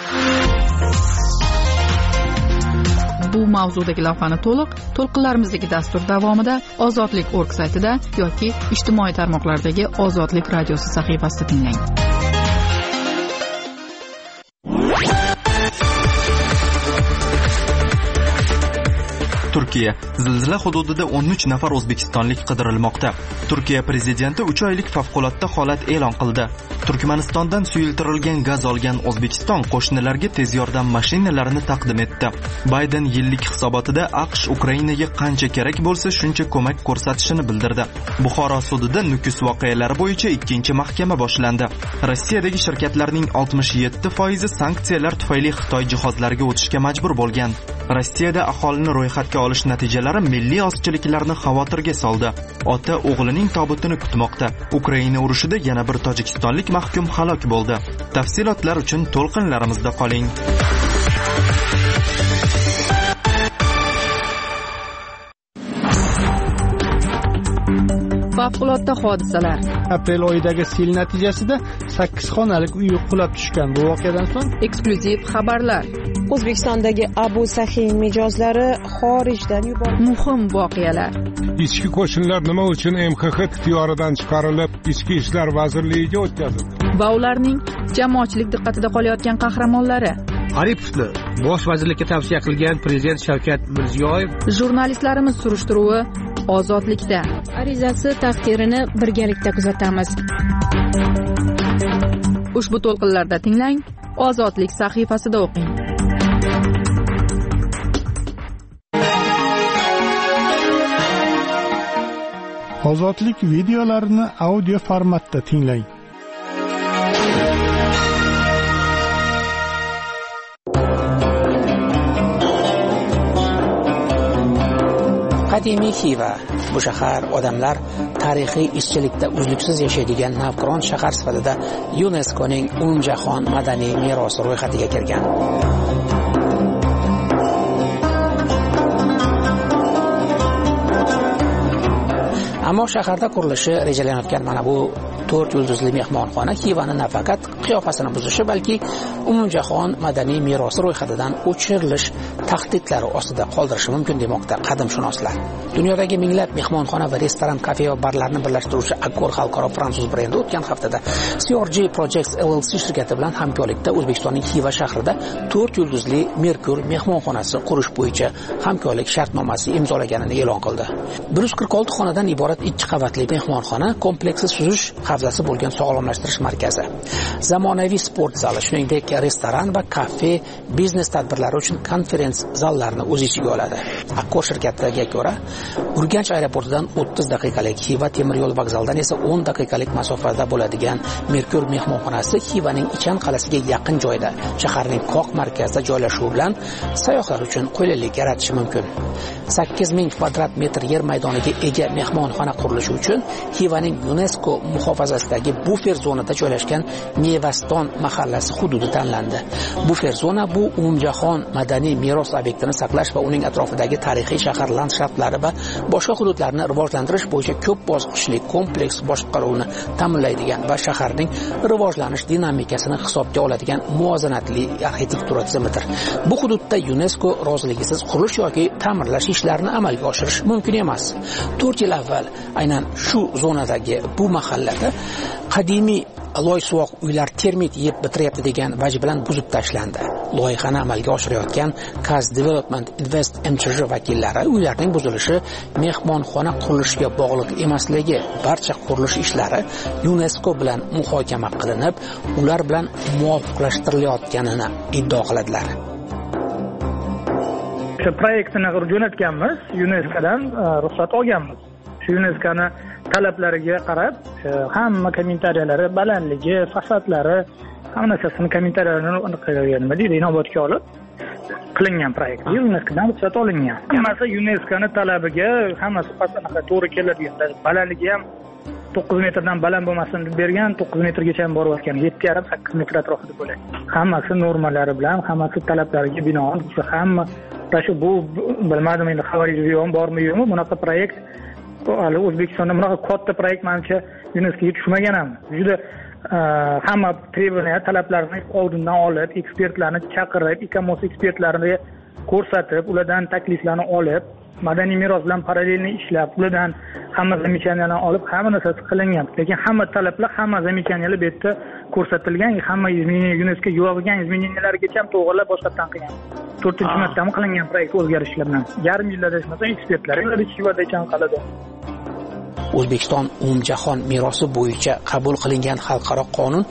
Bu mavzudagi lavhani to'lqinlarimizdagi dastur davomida Ozodlik.org saytida yoki ijtimoiy tarmoqlardagi Ozodlik radiosi sahifasida tinglang. Turkiya zilzila hududida 13 nafar o'zbekistonlik qidirilmoqda. Turkiya prezidenti 3 oylik favqulodda holat e'lon qildi. Turkmanistondan suyultirilgan gaz olgan O'zbekiston qo'shnilarga tez yordam mashinalarini taqdim etdi. Bayden yillik hisobotida AQSh Ukrainaga qancha kerak bo'lsa shuncha ko'mak ko'rsatishini bildirdi. Buxoro sudida Nukus voqealari bo'yicha 2-mahkama boshlandi. Rossiyadagi shirkatlarning 67% sanksiyalar tufayli Xitoy jihozlariga o'tishga majbur bo'lgan. Rossiyada aholini ro'yxatga olish natijalari milliy ozchiliklarni xavotirga soldi. Ota o'g'lining tobutini kutmoqda. Ukraina urushida yana bir tojikistonlik mahkum halok bo'ldi. Tafsilotlar uchun to'lqinlarimizda qoling. Favqulodda hodisalar. Aprel oyidagi sel natijasida 8 xonalik uy qulab tushgan. Bu voqeadan so'ng eksklyuziv xabarlar. O'zbekistondagi Abu Sahin mijozlari xorijdan yuborildi. Muhim voqealar. Ichki qo'shinlar nima uchun MXX ixtiyoridan chiqarilib, Ichki ishlar vazirligiga o'tkazildi? Va ularning jamoatchilik diqqatida qolayotgan qahramonlari. Aripovni bosh vazirlikka tavsiya qilgan prezident Shavkat Mirziyoyev. Jurnalistlarimiz surishtiruvi Ozodlikda. Arizasi taqdirini birgalikda kuzatamiz. Ushbu to'lqinlarda tinglang, Ozodlik sahifasida o'qing. Ozodlik videolarini audio formatda tinglang. Qadimiy Xiva. Bu shahar odamlar tarixiy ishchilikda uzluksiz yashaydigan navqiron shahar sifatida UNESCOning umumjahon madaniy merosi ro'yxatiga kirgan. Ammo shaharda qurilishi rejalanayotgan mana bu 4 yulduzli mehmonxona Xivani nafaqat qiyofasini buzishi, balki umumjahon madaniy merosi ro'yxatidan o'chirilish tahdidlari ostida qoldirishi mumkin demoqda qadimshunoslar. Dunyodagi minglab mehmonxona va restoran, kafe va barlarni birlashtiruvchi Accor xalqaro fransuz brendi o'tgan haftada CRG Projects LLC shirkati bilan hamkorlikda O'zbekistonning Xiva shahrida 4 yulduzli Merkur mehmonxonasi qurish bo'yicha hamkorlik shartnomasi imzolaganini e'lon qildi. 146 xonadan iborat 2 qavatli mehmonxona kompleksi suzish havzasi bo'lgan sog'lomlashtirish markazi, zamonaviy sport zali, shuningdek restoran va kafe, biznes tadbirlari uchun konferens zallarini o'z ichiga oladi. Accor shirkatiga ko'ra, Urganch aeroportidan 30 daqiqalik, Xiva temir yo'l vokzalidan esa 10 daqiqalik masofada bo'ladigan Merkur mehmonxonasi Xivaning Ichan qalasiga yaqin joyda, shaharning qoq markazida joylashuvi bilan sayyohlar uchun qulaylik yaratishi mumkin. 8000 kvadrat metr yer maydoniga ega mehmonxona qurilishi uchun Xivaning UNESCO muhofazasidagi bufer zonada joylashgan Nevaston mahallasi hududi tanlandi. Bufer zona bu umumjahon madaniy meros obyektini saqlash va uning atrofidagi tarixiy shahar landshaftlari va boshqa hududlarni rivojlantirish bo'yicha ko'p bosqichli kompleks boshqaruvni ta'minlaydigan va shaharning rivojlanish dinamikasini hisobga oladigan muvozanatli arxitektura tizimidir. Bu hududda UNESCO roziligisiz qurilish yoki ta'mirlash ishlarini amalga oshirish mumkin emas. 4 yil avval aynan shu zonadagi bu mahallada qadimiy loy-suvoq uylar termit yeb bitiryapti degan vaj bilan buzib tashlandi. Loyihani amalga oshirayotgan Kaz Development Invest MChJ vakillari uylarning buzilishi mehmonxona qurilishiga bog'liq emasligi, barcha qurilish ishlari UNESCO bilan muhokama qilinib, ular bilan muvofiqlashtirilayotganini iddao qiladilar. Shu proyektni jo'natganmiz, UNESCOdan ruxsat olganmiz. Shu UNESCOning talablariga qarab, hamma kommentariyalari, balandligi, fasadlari, hamma narsasini kommentariyalarini inobatga olib, qilingan proyekt. UNESCOdan ruxsat olingan. Hammasi UNESCOning talabiga, hammasi anaqa to'g'ri keladigan. Balandligi ham 9 metrdan baland bo'lmasin deb bergan, 9 metrgacha ham borayotgan. 7,5-8 metr atrofida bo'ladi. Hammasi normalari bilan, hammasi talablariga binoan, hamma shu bu bilmadim endi xabaringiz bormi yo'qmi, bunaqa proyekt hali O'zbekistonda bunaqa katta proyekt menimcha UNESCOga tushmagan ham. Juda hamma talablarni oldindan olib, ekspertlarni chaqirib, ICOMOS ekspertlarini ko'rsatib, ulardan takliflarni olib, madaniy meros bilan parallelni ishlab, ulardan hamma zamechaniyalarni olib, hamma narsasi qilingan. Lekin hamma talablar, hamma zamechaniyalar bu yerda ko'rsatilgan, hamma UNESCO yo'g'ilgan izmeniylargacha ham to'g'rilab boshqatdan qilgan. 4-martami qilingan proyekt o'zgarishlar bilan. Yarim yilda emasdan ekspertlar Chivada qiladi. O'zbekiston umumjahon merosi bo'yicha qabul qilingan xalqaro qonun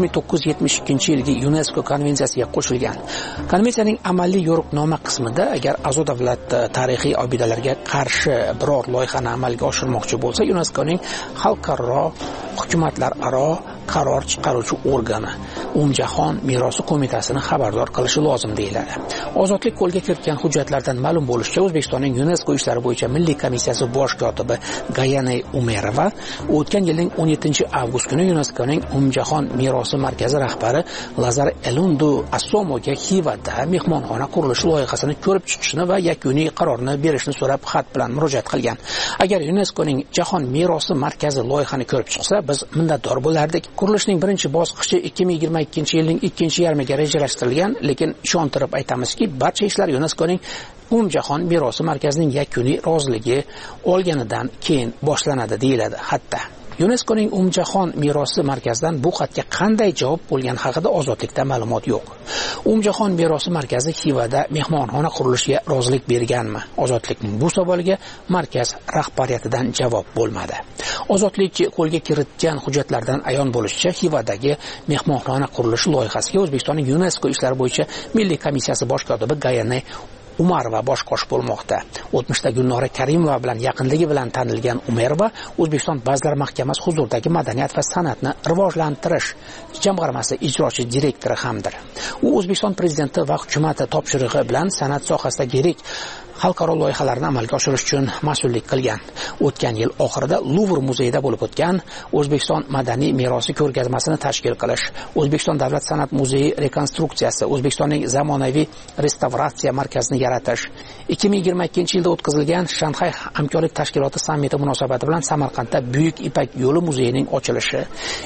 1972-yilgi UNESCO konvensiyasiga qo'shilgan. Konvensiyaning amaliy yo'riqnoma qismida agar a'zo davlat tarixiy obidalarga qarshi biror loyihani amalga oshirmoqchi bo'lsa, UNESCOning xalqaro hukumatlararo qaror chiqaruvchi organi umumjahon merosi qo'mitasini xabardor qilishi lozim deyiladi. Ozodlik qo'lga kiritgan hujjatlardan ma'lum bo'lishicha, O'zbekistonning UNESCO ishlari bo'yicha Milliy komissiyasi bosh kotibi Gayane Umerova o'tgan yilning 17-avgust kuni UNESCOning umumjahon merosi markazi rahbari Lazar Elundu Assomoga Xivada mehmonxona qurilishi loyihasini ko'rib chiqishni va yakuniy qarorni berishni so'rab xat bilan murojaat qilgan. Agar UNESCOning jahon merosi markazi loyihani ko'rib chiqsa, biz minnatdor bo'lardik. Qurilishning birinchi bosqichi 2022-yilning ikkinchi yarmiga rejalashtirilgan, lekin ishontirib aytamizki, barcha ishlar UNESCOning umumjahon merosi markazining yakuniy roziligi olganidan keyin boshlanadi deyiladi xatda. UNESCOning umumjahon merosi markazidan bu xatga qanday javob bo'lgani haqida ozodlikda ma'lumot yo'q. Umumjahon merosi markazi Xivada mehmonxona qurilishiga rozilik berganmi? Ozodlikning bu savoliga markaz rahbariyatidan javob bo'lmadi. Ozodlik qo'lga kiritgan hujjatlardan ayon bo'lishicha, Xivadagi mehmonxona qurilishi loyihasiga O'zbekistonning UNESCO ishlari bo'yicha Milliy komissiyasi bosh kotibi Gayane Umarova bosh qosh bo'lmoqda. O'tmishda Gulnora Karimova bilan yaqinligi bilan tanilgan Umarova O'zbekiston Vazirlar Mahkamasi huzuridagi madaniyat va san'atni rivojlantirish jamg'armasi ijrochi direktori hamdir. U O'zbekiston prezidenti va hukumati topshirig'i bilan san'at sohasidagi yirik xalqaro loyihalarni amalga oshirish uchun mas'ullik qilgan. O'tgan yil oxirida Luvr muzeyida bo'lib o'tgan O'zbekiston madaniy merosi ko'rgazmasini tashkil qilish, O'zbekiston davlat san'at muzeyi rekonstruksiyasi, O'zbekistonning zamonaviy restavratsiya markazini yaratish, 2022-yilda o'tkazilgan Shanxay hamkorlik tashkiloti sammiti munosabati bilan Samarqandda Buyuk Ipak yo'li muzeyining ochilishi,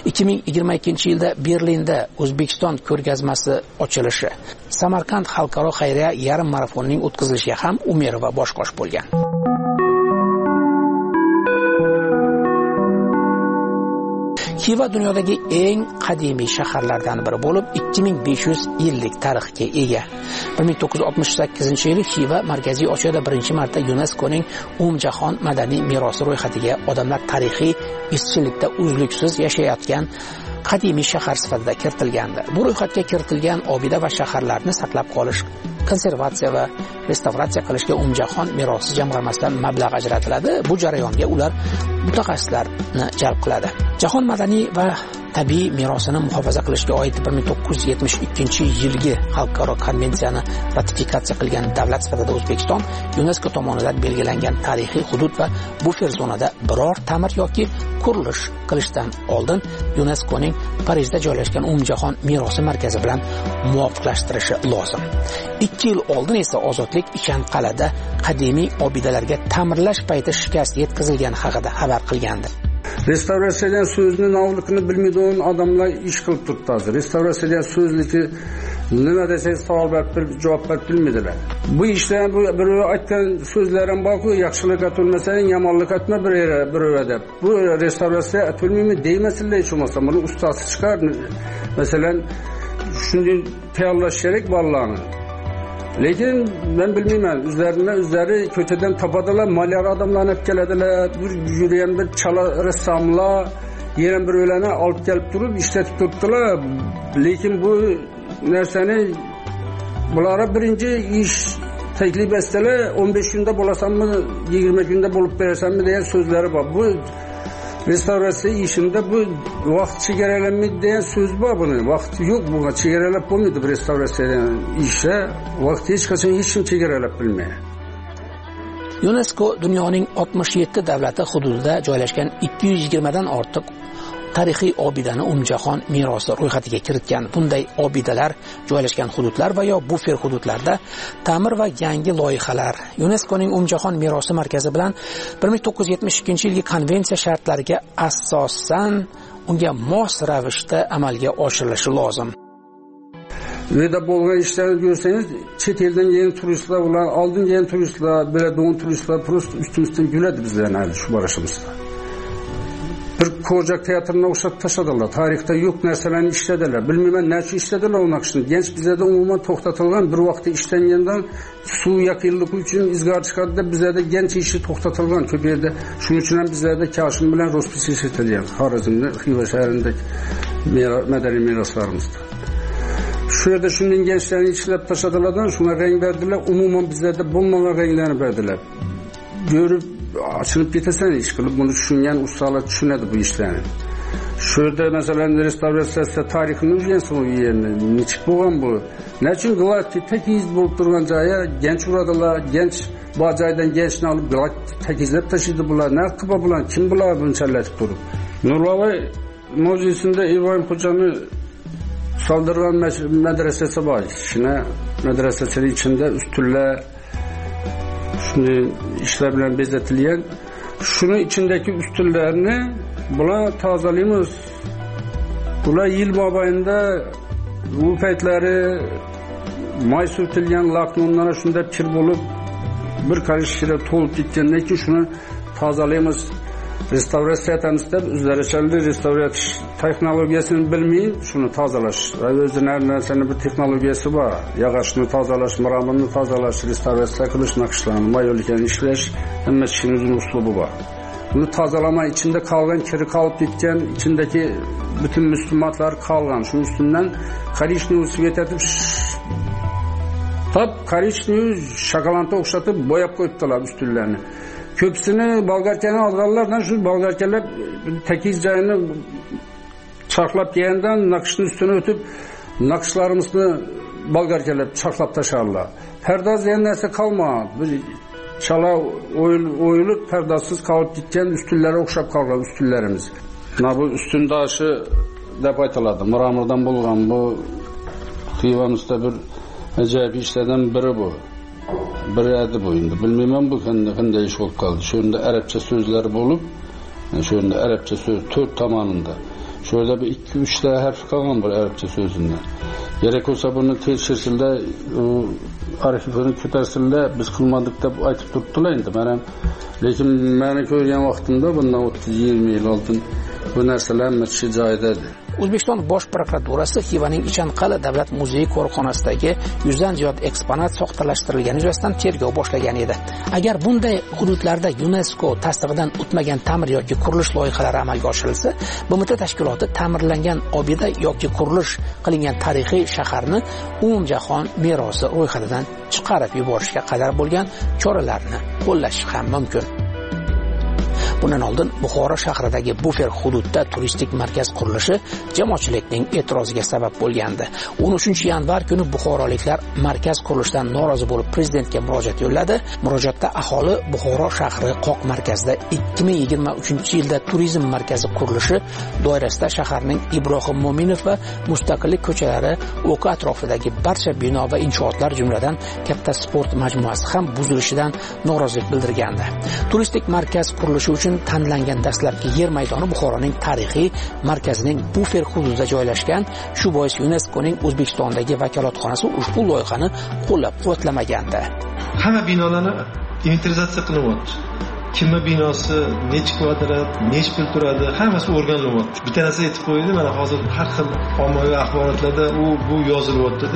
2022-yilda Berlinda O'zbekiston ko'rgazmasi ochilishi, Samarqand xalqaro xayriya yarim marafonining o'tkazilishiga ham Umerova bosh qosh bo'lgan. Xiva dunyodagi eng qadimiy shaharlardan biri bo'lib, 2500 yillik tarixga ega. 1968-yili Xiva Markaziy Osiyoda birinchi marta UNESCOning umumjahon madaniy merosi ro'yxatiga odamlar tarixiy izchillikda uzluksiz yashayotgan qadimiy shahar sifatida kiritilgandi. Bu ro'yxatga kiritilgan obida va shaharlarni saqlab qolish, konservatsiya va restavratsiya qilishga umumjahon merosi jamg'armasidan mablag' ajratiladi. Bu jarayonga ular mutaxassislarni jalb qiladi. Jahon madaniy va tabiiy merosini muhofaza qilishga oid 1972-yilgi xalqaro konvensiyani ratifikatsiya qilgan davlat sifatida O'zbekiston UNESCO tomonidan belgilangan tarixiy hudud va bufer zonada biror ta'mir yoki qurilish qilishdan oldin UNESCOning Parijda joylashgan umumjahon merosi markazi bilan muvofiqlashtirishi lozim. 2 yil oldin esa ozodlik Ichanqal'ada qadimiy obidalarga ta'mirlash payti shikast yetkazilgani haqida xabar qilgandi. Restavratsiyadan so'zni navligini bilmaydigan odamlar ish qilib turibdi hozir. Restavratsiyadan so'zliki nima desangiz javob bilmaydilar. Bu ishlar bir aytgan so'zlarim borku, yaxshilik aytolmasang, yomonlik aytma bir deb. Bu restavratsiya aytolmaymi deymasinlar hech bo'lmasa. Buni ustasi chiqar. Masalan, shunday tayyorlash kerak bolalarni. Lekin ben bilmayman, o'zlari ko'chadan topadilar, malyar odamlarni olib keladilar, yurgan bir chala rassomlar, yana bir o'ylani olib kelib turib ishlatib turibdilar. Lekin bu narsani bulara birinchi ish taklif etsalar, 15 kunda bo'lasanmi, 20 kunda bo'lib berasanmi degan so'zlari bor. Bu restavratsiya ishida bu vaqt chegaralanmaydi degan so'z bor. Buni vaqti yo'q, bunga chegaralab bo'lmaydi. Bu restavratsiya ishi vaqt hech qachon hech kim chegaralab bilmaydi. UNESCO dunyoning 67 davlati hududida joylashgan 220 dan ortiq tarixiy obidani umumjahon merosi ro'yxatiga kiritgan. Bunday obidalar joylashgan hududlar va yo bufer hududlarda ta'mir va yangi loyihalar UNESCOning umumjahon merosi markazi bilan 1972-yilgi konvensiya shartlariga asosan unga mos ravishda amalga oshirilishi lozim. Veda bo'lgan ishlarni ko'rsangiz, chet eldan kelgan turistlar, ular oldin kelgan turistlar, biladigan turistlar prosta ustimizdan kuladi bizlarni shu borishimizda. Bir ko'jak teatrına o'xshatib tashladilar. Tarixda yo'q narsalarni ishladilar. Bilmayman nechta ishladilar u naqshni. Genç bizlarda umuman to'xtatilgan, bir vaqtda ishlangandan suv yaqinlik uchun izgor chiqadi deb bizlarda genç ishi to'xtatilgan ko'p yerda. Shuning uchun ham bizlarda Kashim bilan Rospis ishlatilgan. Xorazmda, Xiva shahrindagi madaniy meroslarimizda. Shu yerda shunday gençlarni ishlab tashladilardan shuna rang berdilar. Umuman bizlarda bo'lmagan ranglarni berdilar. Görüp açılıp getirsene iş kılıp bunu düşünen ustalar düşünedi bu işlerini. Şurada mesela restorasyonda tarihini üzgensin o yerine. Niçin boğan bu? Ne için Galati tek iz bulup durgan caya genç uğradılar. Genç bacaydan gençini alıp Galati tek izlep taşıdı bunlar. Ne kıba bulan? Kim bunlar bunu çelletip durup? Nurlava Muzeysi'nde İbrahim Hoca'nı saldırgan medresesi var. Şimdi medresesinin içinde üstüller şimdi işler bilen bezetilyen şunun içindeki üstünlerini bula tazalayımız. Bula yıl babayında bu peytleri may sürtülgen laknonlara şunda kir bulup bir karış şire tolup gitkenle ki şunu tazalayımız. Restavratsiya etemizde üzerçelli restavratsiya teknolojisini bilmeyin şunu tazalaş. Özün her narsanın bir teknolojisi var. Yağaçını tazalaş, mıramını tazalaş, restavratsiya kılış nakışlarını, mayoliken işleş, ama işinizin uslubu var. Bunu tazalama içinde kalgan, kiri kalıp gitken, içindeki bütün müslümanlar kalgan. Şunun üstünden karışını svet etip karışını şakalanta okşatıp boyap koyuptalar üstünlerini. Köpsünü Balgarken'e aldılardan şu Balgarken'ler tekiz cayını çarklap yiyenden nakışın üstüne ötüp nakışlarımızı Balgarken'ler çarklap taşarlar. Perdaz diyen neyse kalma. Bir çala oyulup perdazsız kalıp gitken üstünlere okşap kalır üstünlerimiz. Bu üstün daşı depaytaladı. Mıramırdan bulgan bu Xivamızda bir acayip işlerden biri bu. Bir adı boyunda. Bilmem bu qanday iş olub qaldı. Şöyle Arapça sözleri bulup, şöyle Arapça söz 4 tamamında. Şöyle bir 2-3 daha harf kalgan bir Arapça sözünden. Gerek olsa bunu tekşirsilde, arxivini kötərsildə biz qılmadık da aytıb durdular indi. Lekin məni görən vaxtımda bundan 30-20 yıl oldun bu narsalar məşi joyidadir. O'zbekiston Bosh prokuraturasi Xivaning Ichanqal'a davlat muzeyi qo'riqxonasidagi 100 dan ziyod eksponat soxtalashtirilgani yuzasidan tergov boshlagan edi. Agar bunday hududlarda UNESCO tasdig'idan o'tmagan ta'mir yoki qurilish loyihalari amalga oshirilsa, BMT tashkiloti ta'mirlangan obida yoki qurilish qilingan tarixiy shaharni umumjahon merosi ro'yxatidan chiqarib yuborishga qadar bo'lgan choralarni qo'llashi ham mumkin. Bundan oldin Buxoro shahridagi bufer hududda turistik markaz qurilishi jamoatchilikning e'tiroziga sabab bo'lgandi. 13-yanvar kuni buxoroliklar markaz qurilishidan norozi bo'lib prezidentga murojaat yo'lladi. Murojaatda aholi Buxoro shahri qoq markazida 2023-yilda turizm markazi qurilishi doirasida shaharning Ibrohim Mo'minov va Mustaqillik ko'chalari o'qi atrofidagi barcha bino va inshootlar jumladan katta sport majmuasi ham buzilishidan norozilik bildirgandi. Turistik markaz qurilishi uchun tanlangan dastlabki yer maydoni Buxoroning tarixiy markazining bufer hududida joylashgan. Shu bois UNESCOning O'zbekistondagi vakolatxonasi ushbu loyihani qo'llab-quvvatlamagandi. Hamma binolarni inventarizatsiya qilyapti. Kimni binosi, necha kvadrat, necha pul turadi, hammasi o'rganilyapti. Bitta narsa aytib qo'ydi, mana hozir har xil ommaviy axborotlarda bu yozilyapti-da.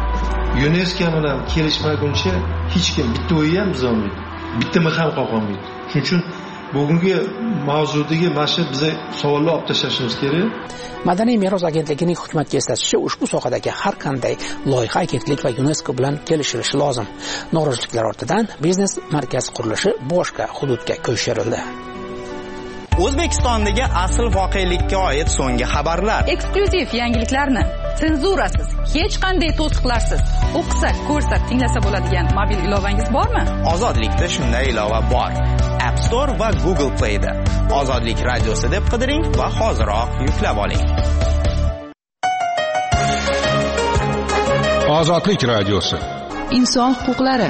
UNESCO bilan kelishmaguncha hech kim bitta o'yi ham buzolmaydi. Bitta mix ham qo'yolmaydi. Shuning uchun bugungi mavzudagi mana biza savollar olib tashlashimiz kerak. Madaniy meros agentligining hukumatga eslatishicha, ushbu sohadagi har qanday loyiha agentlik va UNESCO bilan kelishilishi lozim. Noroziliklar ortidan biznes markaz qurilishi boshqa hududga ko'chirildi. O'zbekistondagi asl voqelikka oid so'nggi xabarlar. Eksklyuziv yangiliklarni senzurasiz, hech qanday to'siqlarsiz o'qisa, ko'rsa, tinglasa bo'ladigan mobil ilovangiz bormi? Ozodlikda shunday ilova bor. App Store va Google Play da. Ozodlik radiosi deb qidiring va hoziroq yuklab oling. Ozodlik radiosi. Inson huquqlari.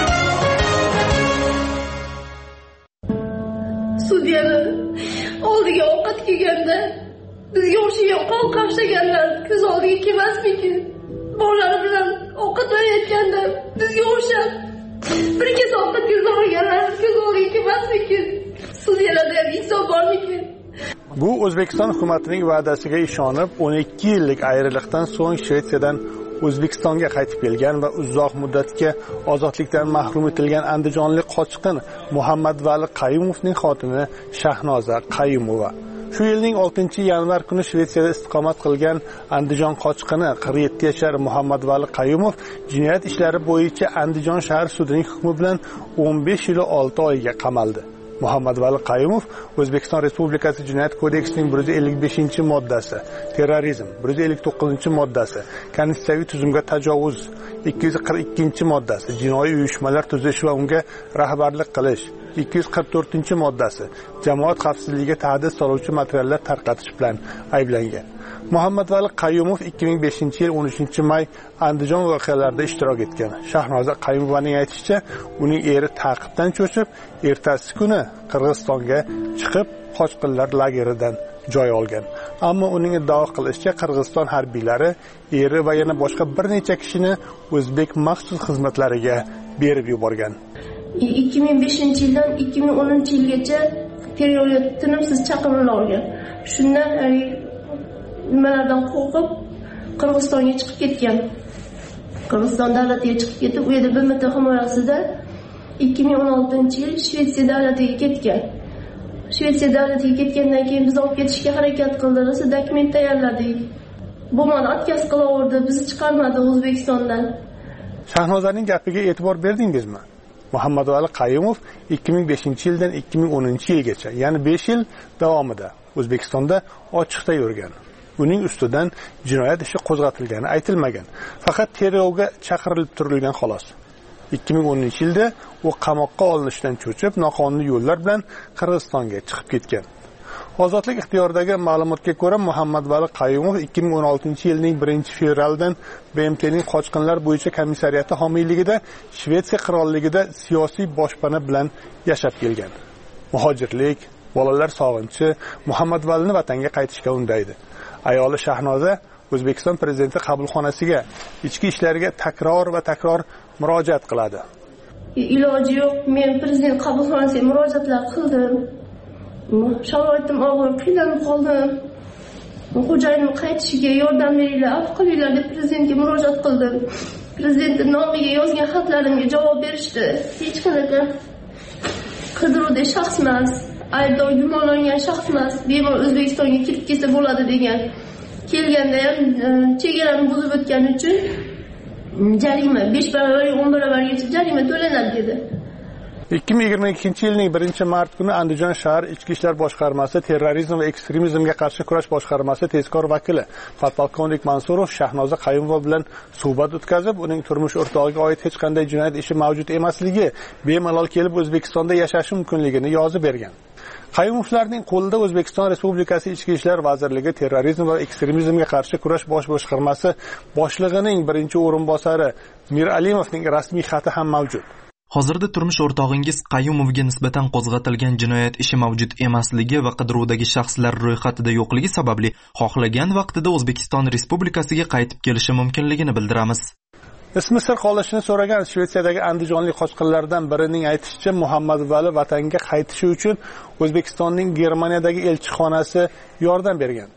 Sudyalar oldiga ovqat kelganda bizga o'xshagan qon qashtaganlar ko'z oldiga kelmasmikin? Bolalari bilan ovqatlanayotganda bizga o'xshab bir kez ovqat ko'z olganlar ko'z oldiga kelmasmikin? Sudyalarda ham insof bormikin? Bu O'zbekiston hukumatining va'dasiga ishonib 12 yillik ayriliqdan so'ng Shvetsiyadan O'zbekistonga qaytib kelgan va uzoq muddatga ozodlikdan mahrum etilgan andijonlik qochqin Muhammadvali Qayumovning xotini Shahnoza Qayumova. Shu yilning 6-yanvar kuni Shvetsiyada istiqomat qilgan Andijon qochqini 47 yashar Muhammadvali Qayumov jinoyat ishlari bo'yicha Andijon shahar sudining hukmi bilan 15 yil 6 oyga qamaldi. Muhammadvali Qayumov O'zbekiston Respublikasi Jinoyat kodeksining 155-moddasi, terrorizm 159-moddasi, konstitutsiyaviy tuzumga tajovuz 242-moddasi, jinoiy uyushmalar tuzish va unga rahbarlik qilish 244-moddasi, jamoat xavfsizligiga tahdid soluvchi materiallar tarqatish bilan ayblangan. Muhammadvali Qayumov 2005-yil 13-may Andijon voqealarida ishtirok etgan. Shahnoza Qayumovaning aytishicha, uning eri ta'qibdan cho'chib, ertasi kuni Qirg'izistonga chiqib, qochqinlar lageridan joy olgan. Ammo uning iddao qilishicha, Qirg'iziston harbiylari eri va yana boshqa bir necha kishini o'zbek maxsus xizmatlariga berib yuborgan. 2005-yildan 2010-yilgacha period tinimsiz chaqirilib olgan. Shundan nimalardan qo'rqib Qirg'izistonga chiqib ketgan. Qirg'iziston davlatiga chiqib ketib, u yerda BMT himoyasida 2016-yil Shvetsiya davlatiga ketgan. Shvetsiya davlatiga ketgandan keyin biz olib ketishga harakat qildik, dokument tayyorladik. Bo'lmadi, отказ qilaverdi, bizni chiqarmadi O'zbekistondan. Shahnozaning gapiga e'tibor berdingizmi? Muhammadvali Qayumov 2005-yildan 2010-yilgacha, ya'ni 5 yil davomida O'zbekistonda ochiqda yurgan. Uning ustidan jinoyat ishi qo'zg'atilgani aytilmagan. Faqat tergovga chaqirilib turilgan xolos. 2010-yilda u qamoqqa olinishdan cho'chib, noqonuniy yo'llar bilan Qirg'izistonga chiqib ketgan. Ozodlik ixtiyoridagi ma'lumotga ko'ra, Muhammadvali Qayumov 2016-yilning 1-fevralidan BMTning qochqinlar bo'yicha komissariyati homiyligida Shvetsiya qirolligida siyosiy boshpana bilan yashab kelgan. Muhojirlik, bolalar sog'inchi Muhammadvalini vatanga qaytishga undaydi. Ayoli Shahnoza O'zbekiston prezidenti qabulxonasiga ichki ishlariga takror murojaat qiladi. Iloji yo'q, men prezident qabulxonasiga murojaatlar qildim. Sharoitim og'ir, qiynalib qoldim. Xo'jayinim qaytishiga yordam beringlar, afv qilinglar deb prezidentga murojaat qildim. Prezidentning nomiga yozgan xatlarimga javob berishdi. Hech qanaqa qidiruvda shaxs emas, aybdor gumonlangan shaxs emas, bemalol O'zbekistonga kirib kelsa bo'ladi degan. Kelganda ham chegarani buzib o'tgani uchun jarima 5 barobar 10 barobargacha jarima to'lanadi dedi. 2022-yilning 1-mart kuni Andijon shahar Ichki ishlar boshqarmasi terrorizm va ekstremizmga qarshi kurash boshqarmasi tezkor vakili podpolkovnik Mansurov Shahnoza Qayumova bilan suhbat o'tkazib, uning turmush o'rtog'iga oid hech qanday jinoyat ishi mavjud emasligi, bemalol kelib O'zbekistonda yashashi mumkinligini yozib bergan. Qayumovlarning qo'lida O'zbekiston Respublikasi Ichki ishlar vazirligi terrorizm va ekstremizmga qarshi kurash bosh boshqarmasi boshlig'ining birinchi o'rinbosari Mir Alimovning rasmiy xati ham mavjud. Hozirda turmush o'rtog'ingiz Qayumovga nisbatan qo'zg'atilgan jinoyat ishi mavjud emasligi va qidiruvdagi shaxslar ro'yxatida yo'qligi sababli xohlagan vaqtida O'zbekiston Respublikasiga qaytib kelishi mumkinligini bildiramiz. Ismi sir qolishini so'ragan Shvetsiyadagi andijonlik qochqinlardan birining aytishicha, Muhammadvali vatanga qaytishi uchun O'zbekistonning Germaniyadagi elchixonasi yordam bergan.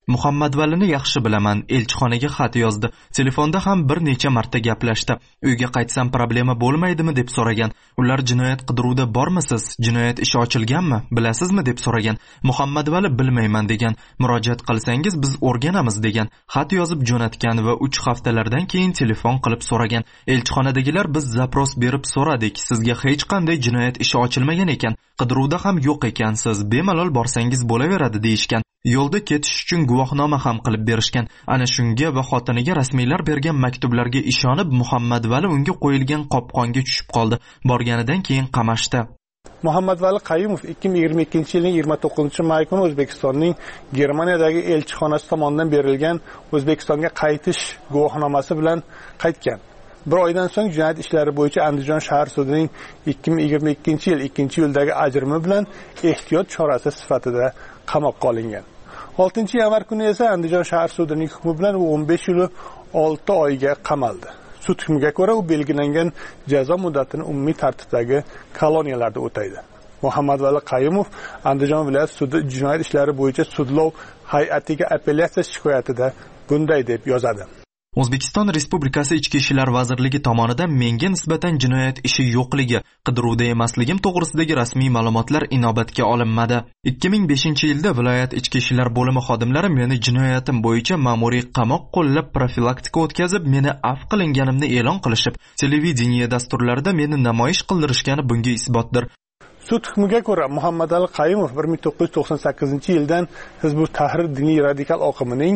Muhammadvalini yaxshi bilaman, elchixonaga xat yozdi. Telefonda ham bir necha marta gaplashdi. Uyga qaytsam problema bo'lmaydimi deb so'ragan. Ular jinoyat qidiruvida bormisiz? Jinoyat ishi ochilganmi? Bilasizmi deb so'ragan. Muhammadvali bilmayman degan. Murojaat qilsangiz biz o'rganamiz degan. Xat yozib jo'natgan va 3 haftalardan keyin telefon qilib so'ragan. Elchixonadagilar biz zapros berib so'radik. Sizga hech qanday jinoyat ishi ochilmagan ekan. Qidiruvda ham yo'q ekansiz. Bemalol borsangiz bo'laveradi deyishgan. Yo'lda ketish uchun guvohnoma ham qilib berishgan. Ana shunga va xotiniga rasmiylar bergan maktublarga ishonib Muhammadvali unga qo'yilgan qopqonga tushib qoldi. Borganidan keyin qamashdi. Muhammadvali Qayumov 2022-yilning 29-may kuni O'zbekistonning Germaniyadagi elchixonasi tomonidan berilgan O'zbekistonga qaytish guvohnomasi bilan qaytgan. Bir oydan so'ng jinoyat ishlari bo'yicha Andijon shahar sudining 2022-yil 2-iyuldagi ajrimi bilan ehtiyot chorasi sifatida qamoqqa olingan. 6-yanvar kuni esa Andijon shahar sudining hukmi bilan u 15 yil 6 oyga qamaldi. Sud hukmiga ko'ra u belgilangan jazo muddatini umumiy tartibdagi koloniyalarda o'taydi. Muhammadvali Qayumov Andijon viloyat sudi jinoyat ishlari bo'yicha sudlov hay'atiga apellyatsiya shikoyatida bunday deb yozadi. O'zbekiston Respublikasi Ichki ishlar vazirligi tomonidan menga nisbatan jinoyat ishi yo'qligi, qidiruvda emasligim to'g'risidagi rasmiy ma'lumotlar inobatga olinmadi. 2005-yilda viloyat ichki ishlar bo'limi xodimlari meni jinoyatim bo'yicha ma'muriy qamoq qo'llab profilaktika o'tkazib, meni afv qilinganimni e'lon qilishib, televideniye dasturlarida meni namoyish qildirishgani bunga isbotdir. Sud hukmiga ko'ra Muhammadali Qayumov 1998-yildan Hizbut Tahrir diniy radikal oqimining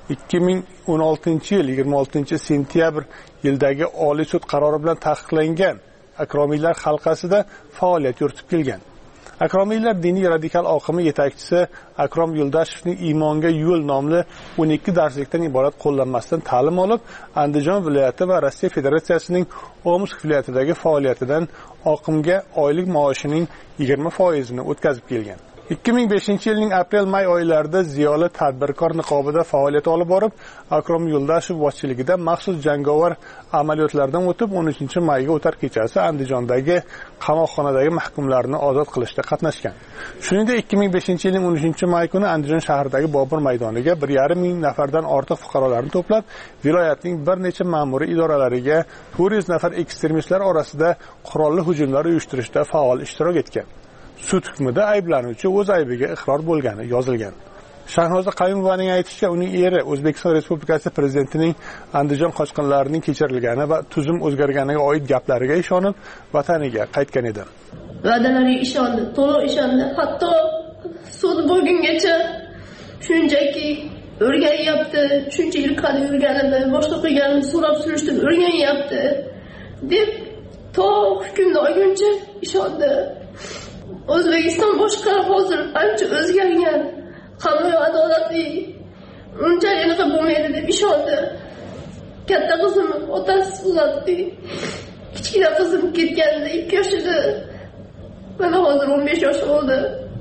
2016-yil 26-sentyabr yildagi Oliy sud qarori bilan taqiqlangan akromiylar halqasida faoliyat yuritib kelgan. Akromiylar diniy radikal oqimi yetakchisi Akrom Yo'ldashevning Iymonga yo'l nomli 12 darslikdan iborat qo'llanmasidan ta'lim olib, Andijon viloyati va Rossiya Federatsiyasining Omsk viloyatidagi faoliyatidan oqimga oylik maoshining 20%ni o'tkazib kelgan. 2005-yilning aprel-may oylarida ziyoli tadbirkor niqobida faoliyat olib borib, Akrom Yo'ldashev boshchiligida maxsus jangovar amaliyotlardan o'tib 13-mayga o'tar kechasi Andijondagi qamoqxonadagi mahkumlarni ozod qilishda qatnashgan. Shuningdek, 2005-yilning 13-may kuni Andijon shahridagi Bobur maydoniga 1,5 ming nafardan ortiq fuqarolarni to'plab, viloyatning bir necha ma'muriy idoralariga 400 nafar ekstremistlar orasida qurolli hujumlar uyushtirishda faol ishtirok etgan. Sud hukmida ayblanuvchi o'z aybiga iqror bo'lgani yozilgan. Shahnoza Qayumovaning aytishicha, uning eri O'zbekiston Respublikasi prezidentining Andijon qochqinlarining kechirilgani va tuzum o'zgarganiga oid gaplariga ishonib, vataniga qaytgan edi. Va'dalariga ishondi, to'liq ishondi. Hatto sud bo'lgungacha shunchaki o'rganyapti, shuncha yil qadar o'rganadi, boshqa qilganini so'rab surishtirib o'rganyapti deb to hukmni olguncha ishondi. O'zbekiston boshqa hozir ancha o'zgargan, qonun adolatli, uncha yilqi bo'lmaydi deb ishondi. Katta qizim otasi uzatdi. Kichkina qizim ketganda 2 yosh edi. Mana hozir 15 yosh bo'ldi.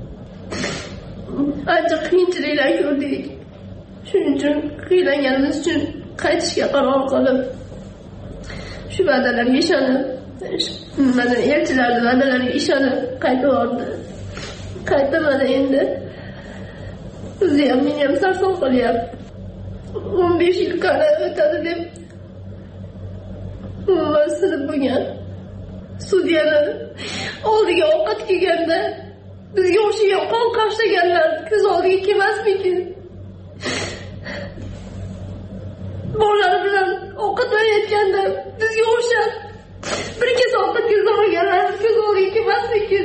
Ancha qiyinchiliklar ko'rdik. Shuning uchun qiylanganimiz uchun qaytishga qaror qilib, shu va'dalarga ishonib, mana elchilarning va'dalariga ishonib qaytib bordi. Qaytmadi endi. O'zi ham meni ham sarson qilyapti. 15 yil qara o'tadi deb umuman bo'lgan. Sudyalar oldiga ovqat kelganda bizga o'xshagan qon qashlaganlar ko'z oldiga kelmasmikin? Bolalar bilan ovqatlanayotganda bizga o'xshab bir kez ovqat ko'zlamaganlar ko'z oldiga kelmasmikin?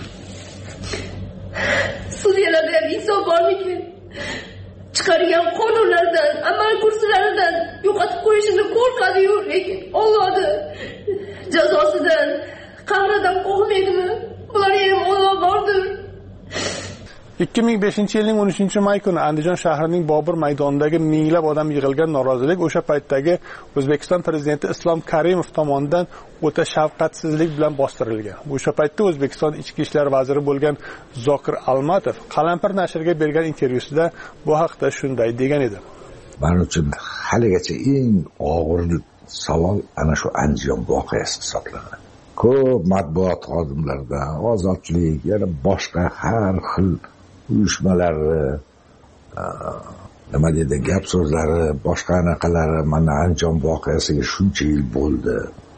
Sudyalarda ham insof bormikin? Chiqargan qonunlardan, amal kurslaridan yo'qotib qo'yishini qo'rqadi-yu, lekin Allohning jazosidan, qahridan qo'rqmaydimi? Bularga ham Alloh bordir. 2005-yilning 13-may kuni Andijon shahrining Bobur maydonidagi minglab odam yig'ilgan norozilik o'sha paytdagi O'zbekiston prezidenti Islom Karimov tomonidan o'ta shafqatsizlik bilan bostirilgan. O'sha paytda O'zbekiston ichki ishlar vaziri bo'lgan Zokir Almatov Qalampir nashriga bergan intervyusida bu haqda shunday degan edi. Men uchun haligacha eng og'ir savol ana shu Andijon voqeasi hisoblanadi. Ko'p matbuot xodimlaridan, ozodlik, yana boshqa har xil uyushmalarni nima deydi, gap so'zlari, boshqa anaqalari, mana Andijon voqeasiga shuncha yil bo'ldi.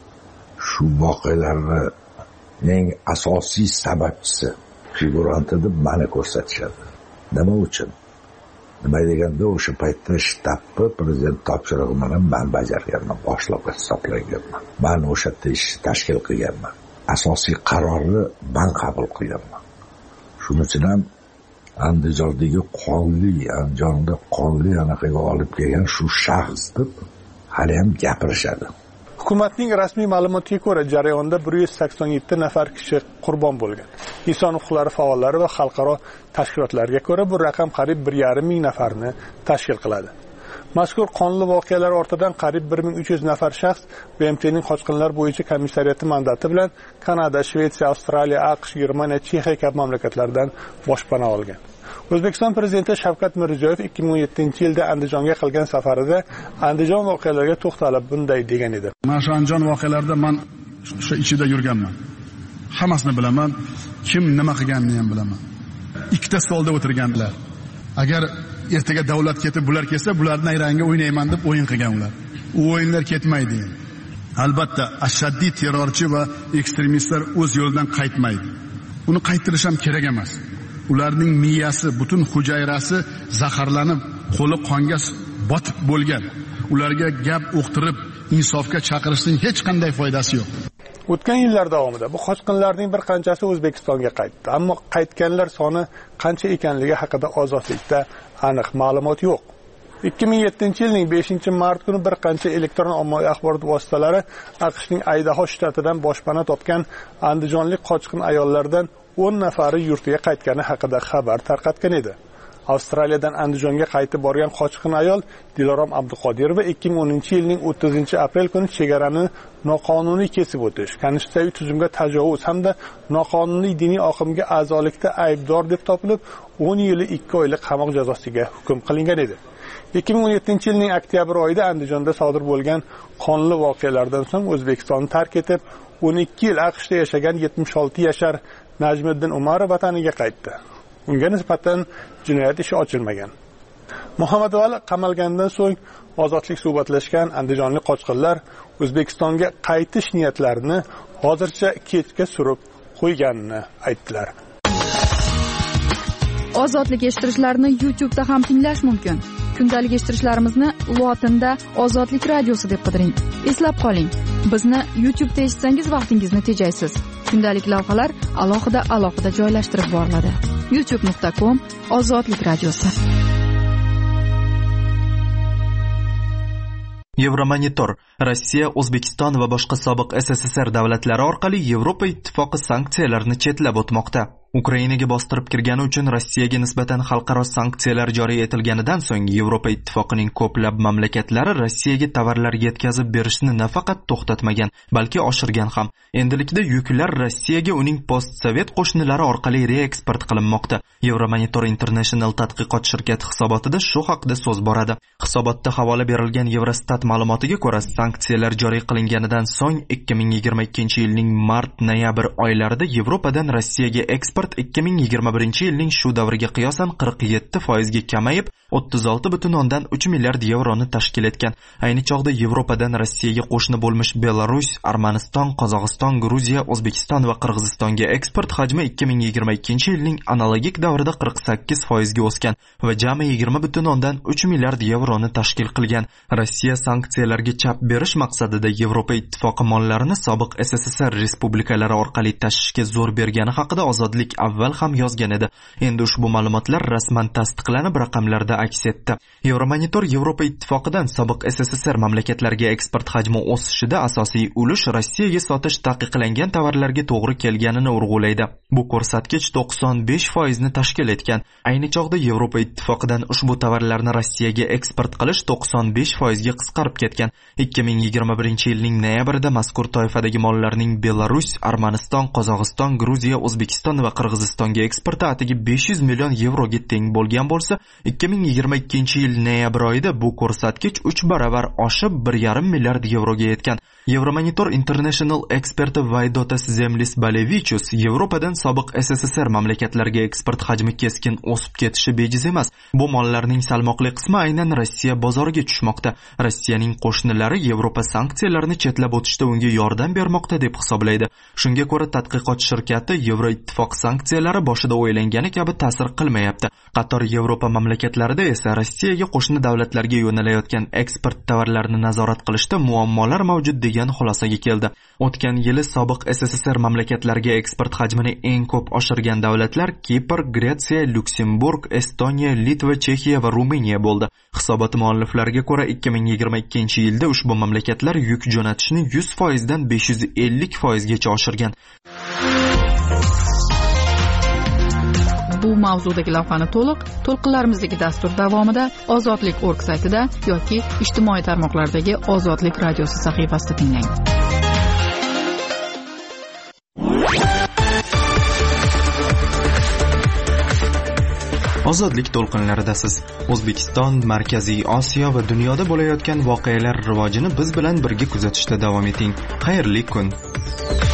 Shu voqealarni eng asosiy sababchisi figuranti deb mani ko'rsatishadi. Nima uchun? Nima deganda o'sha paytda shtabni prezident topshirig'i bilan men bajarganman, boshliq hisoblanganman. Men o'sha yerda ish tashkil qilganman. Asosiy qarorni men qabul qilganman. Shuning uchun ham Andijondagi Andijonda qonli anaqaga olib kelgan shu shaxs deb hali ham gapirishadi. Hukumatning rasmiy ma'lumotiga ko'ra, jarayonda 187 nafar kishi qurbon bo'lgan. Inson huquqlari faollari va xalqaro tashkilotlarga ko'ra, bu raqam qariyb 1,5 ming nafarni tashkil qiladi. Mazkur qonli voqealar ortidan qariyb 1300 nafar shaxs BMTning qochqinlar bo'yicha komissariyati mandati bilan Kanada, Shvetsiya, Avstraliya, AQSh, Germaniya, Chexiya kabi mamlakatlardan boshpana olgan. O'zbekiston prezidenti Shavkat Mirziyoyev 2017-yilda Andijonga qilgan safarida Andijon voqealariga to'xtalib bunday degan edi. Mana shu Andijon voqealarida men o'sha ichida yurganman. Hammasini bilaman, kim nima qilganini ham bilaman. Ikkita stolda o'tirganlar. Agar ertaga davlat ketib bular kelsa, bularning nayrangga o'ynayman deb o'yin qilgan ular. U o'yinlar ketmaydi. Albatta, ashaddiy terrorchi va ekstremistlar o'z yo'lidan qaytmaydi. Uni qaytirish ham kerak emas. Ularning miyasi, butun hujayrasi zaharlanib, qo'li qonga botib bo'lgan. Ularga gap o'qtirib, insofga chaqirishning hech qanday foydasi yo'q. O'tgan yillar davomida bu qochqinlarning bir qanchasi O'zbekistonga qaytdi, ammo qaytganlar soni qancha ekanligi haqida ozodlikda aniq ma'lumot yo'q. 2007-yilning 5-mart kuni bir qancha elektron ommaviy axborot vositalari AQShning Aydaho shtatidan boshpana topgan andijonlik qochqin ayollardan 10 nafari yurtiga qaytgani haqida xabar tarqatgan edi. Avstraliyadan Andijonga qaytib borgan qochqin ayol Dilorom Abduqodirova 2010-yilning 30-aprel kuni chegarani noqonuniy kesib o'tish, konstitutsiyaviy tuzumga tajovuz hamda noqonuniy diniy oqimga a'zolikda aybdor deb topilib, 10 yili 2 oylik qamoq jazosiga hukm qilingan edi. 2017-yilning oktyabr oyida Andijonda sodir bo'lgan qonli voqealardan so'ng O'zbekistonni tark etib, 12 yil AQShda yashagan 76 yashar Najmiddin Umarov vataniga qaytdi. Unga nisbatan jinoyat ishi ochilmagan. Muhammad Vali qamalgandan so'ng ozodlik suhbatlashgan andijonlik qochqinlar O'zbekistonga qaytish niyatlarini hozircha kechga surib qo'yganini aytdilar. Ozodlik eshittirishlarni YouTube'da ham tinglash mumkin. Kundalik eshittirishlarimizni lotinda Ozodlik radiosi deb qidiring. Eslab qoling, bizni YouTube'da eshitsangiz vaqtingizni tejaysiz. Kundalik lavhalar alohida joylashtirib boriladi. youtube.com/ozodlik radiosi. Yevromonitor Rossiya, O'zbekiston va boshqa sobiq SSSR davlatlari orqali Yevropa ittifoqi sanksiyalarini chetlab o'tmoqda. Ukrainaga bostirib kirgani uchun Rossiyaga nisbatan xalqaro sanksiyalar joriy etilganidan so'ng Yevropa ittifoqining ko'plab mamlakatlari Rossiyaga tovarlar yetkazib berishni nafaqat to'xtatmagan, balki oshirgan ham. Endilikda yuklar Rossiyaga uning postsovet qo'shnilari orqali reeksport qilinmoqda. Yevromonitor International tadqiqot shirkati hisobotida shu haqida so'z boradi. Hisobotda havola berilgan Eurostat ma'lumotiga ko'ra, sanksiyalar joriy qilinganidan so'ng 2022-yilning mart-noyabr oylarida Yevropadan Rossiyaga eksport 2021-yilning shu davriga qiyosan 47% ga kamayib, 36,3 milliard yevroni tashkil etgan. Ayni chog'da Yevropadan Rossiyaga qo'shni bo'lmish Belarus, Armaniston, Qozog'iston, Gruziya, O'zbekiston va Qirg'izistonga eksport hajmi 2022-yilning analogik davrida 48% ga o'sgan va jami 20,3 milliard yevroni tashkil qilgan. Rossiya sanksiyalarga chap berish maqsadida Yevropa ittifoqi mollarini sobiq SSSR respublikalari orqali tashishga zo'r bergani haqida Ozodlik avval ham yozgan edi. Endi ushbu ma'lumotlar rasman tasdiqlanib raqamlarda aks etdi. Yevromonitor Yevropa ittifoqidan sobiq SSSR mamlakatlariga eksport hajmi o'sishida asosiy ulush Rossiyaga sotish taqiqlangan tovarlarga to'g'ri kelganini urg'ulaydi. Bu ko'rsatkich 95% ni tashkil etgan. Ayni chog'da Yevropa ittifoqidan ushbu tovarlarni Rossiyaga eksport qilish 95% ga qisqarib ketgan. 2021-yilning noyabrida mazkur toifadagi mollarning Belarus, Armaniston, Qozog'iston, Gruziya, O'zbekiston va Qirg'izistonga eksporti atigi 500 million yevroga teng bo'lgan bo'lsa, 2022-yil noyabr oyida bu ko'rsatkich 3 barobar oshib 1,5 milliard yevroga yetgan. Euromonitor International eksperti Vaidotas Zemlis-Balevichus Yevropadan sobiq SSSR mamlakatlariga eksport hajmi keskin o'sib ketishi bejiz emas. Bu mollarning salmoqli qismi aynan Rossiya bozoriga tushmoqda. Rossiyaning qo'shnilari Yevropa sanksiyalarni chetlab o'tishda unga yordam bermoqda deb hisoblaydi. Shunga ko'ra, tadqiqot shirkati Yevroittifoq sanksiyalari boshida o'ylangani kabi ta'sir qilmayapti. Qator Yevropa mamlakatlarida esa Rossiyaga qo'shni davlatlarga yo'nalayotgan eksport tovarlarini nazorat qilishda muammolar mavjud degan xulosaga keldi. O'tgan yili sobiq SSSR mamlakatlariga eksport hajmini eng ko'p oshirgan davlatlar Kipr, Gretsiya, Lyuksemburg, Estoniya, Litva, Chexiya va Ruminiya bo'ldi. Hisobot mualliflariga ko'ra 2022-yilda ushbu mamlakatlar yuk jo'natishni 100% dan 550% gacha oshirgan. Bu mavzudagi lavhani to'lqinlarimizdagi dastur davomida ozodlik.org saytida yoki ijtimoiy tarmoqlardagi Ozodlik radiosi sahifasida tinglang. Ozodlik to'lqinlaridasiz. O'zbekiston, Markaziy Osiyo va dunyoda bo'layotgan voqealar rivojini biz bilan birga kuzatishda davom eting. Xayrli kun.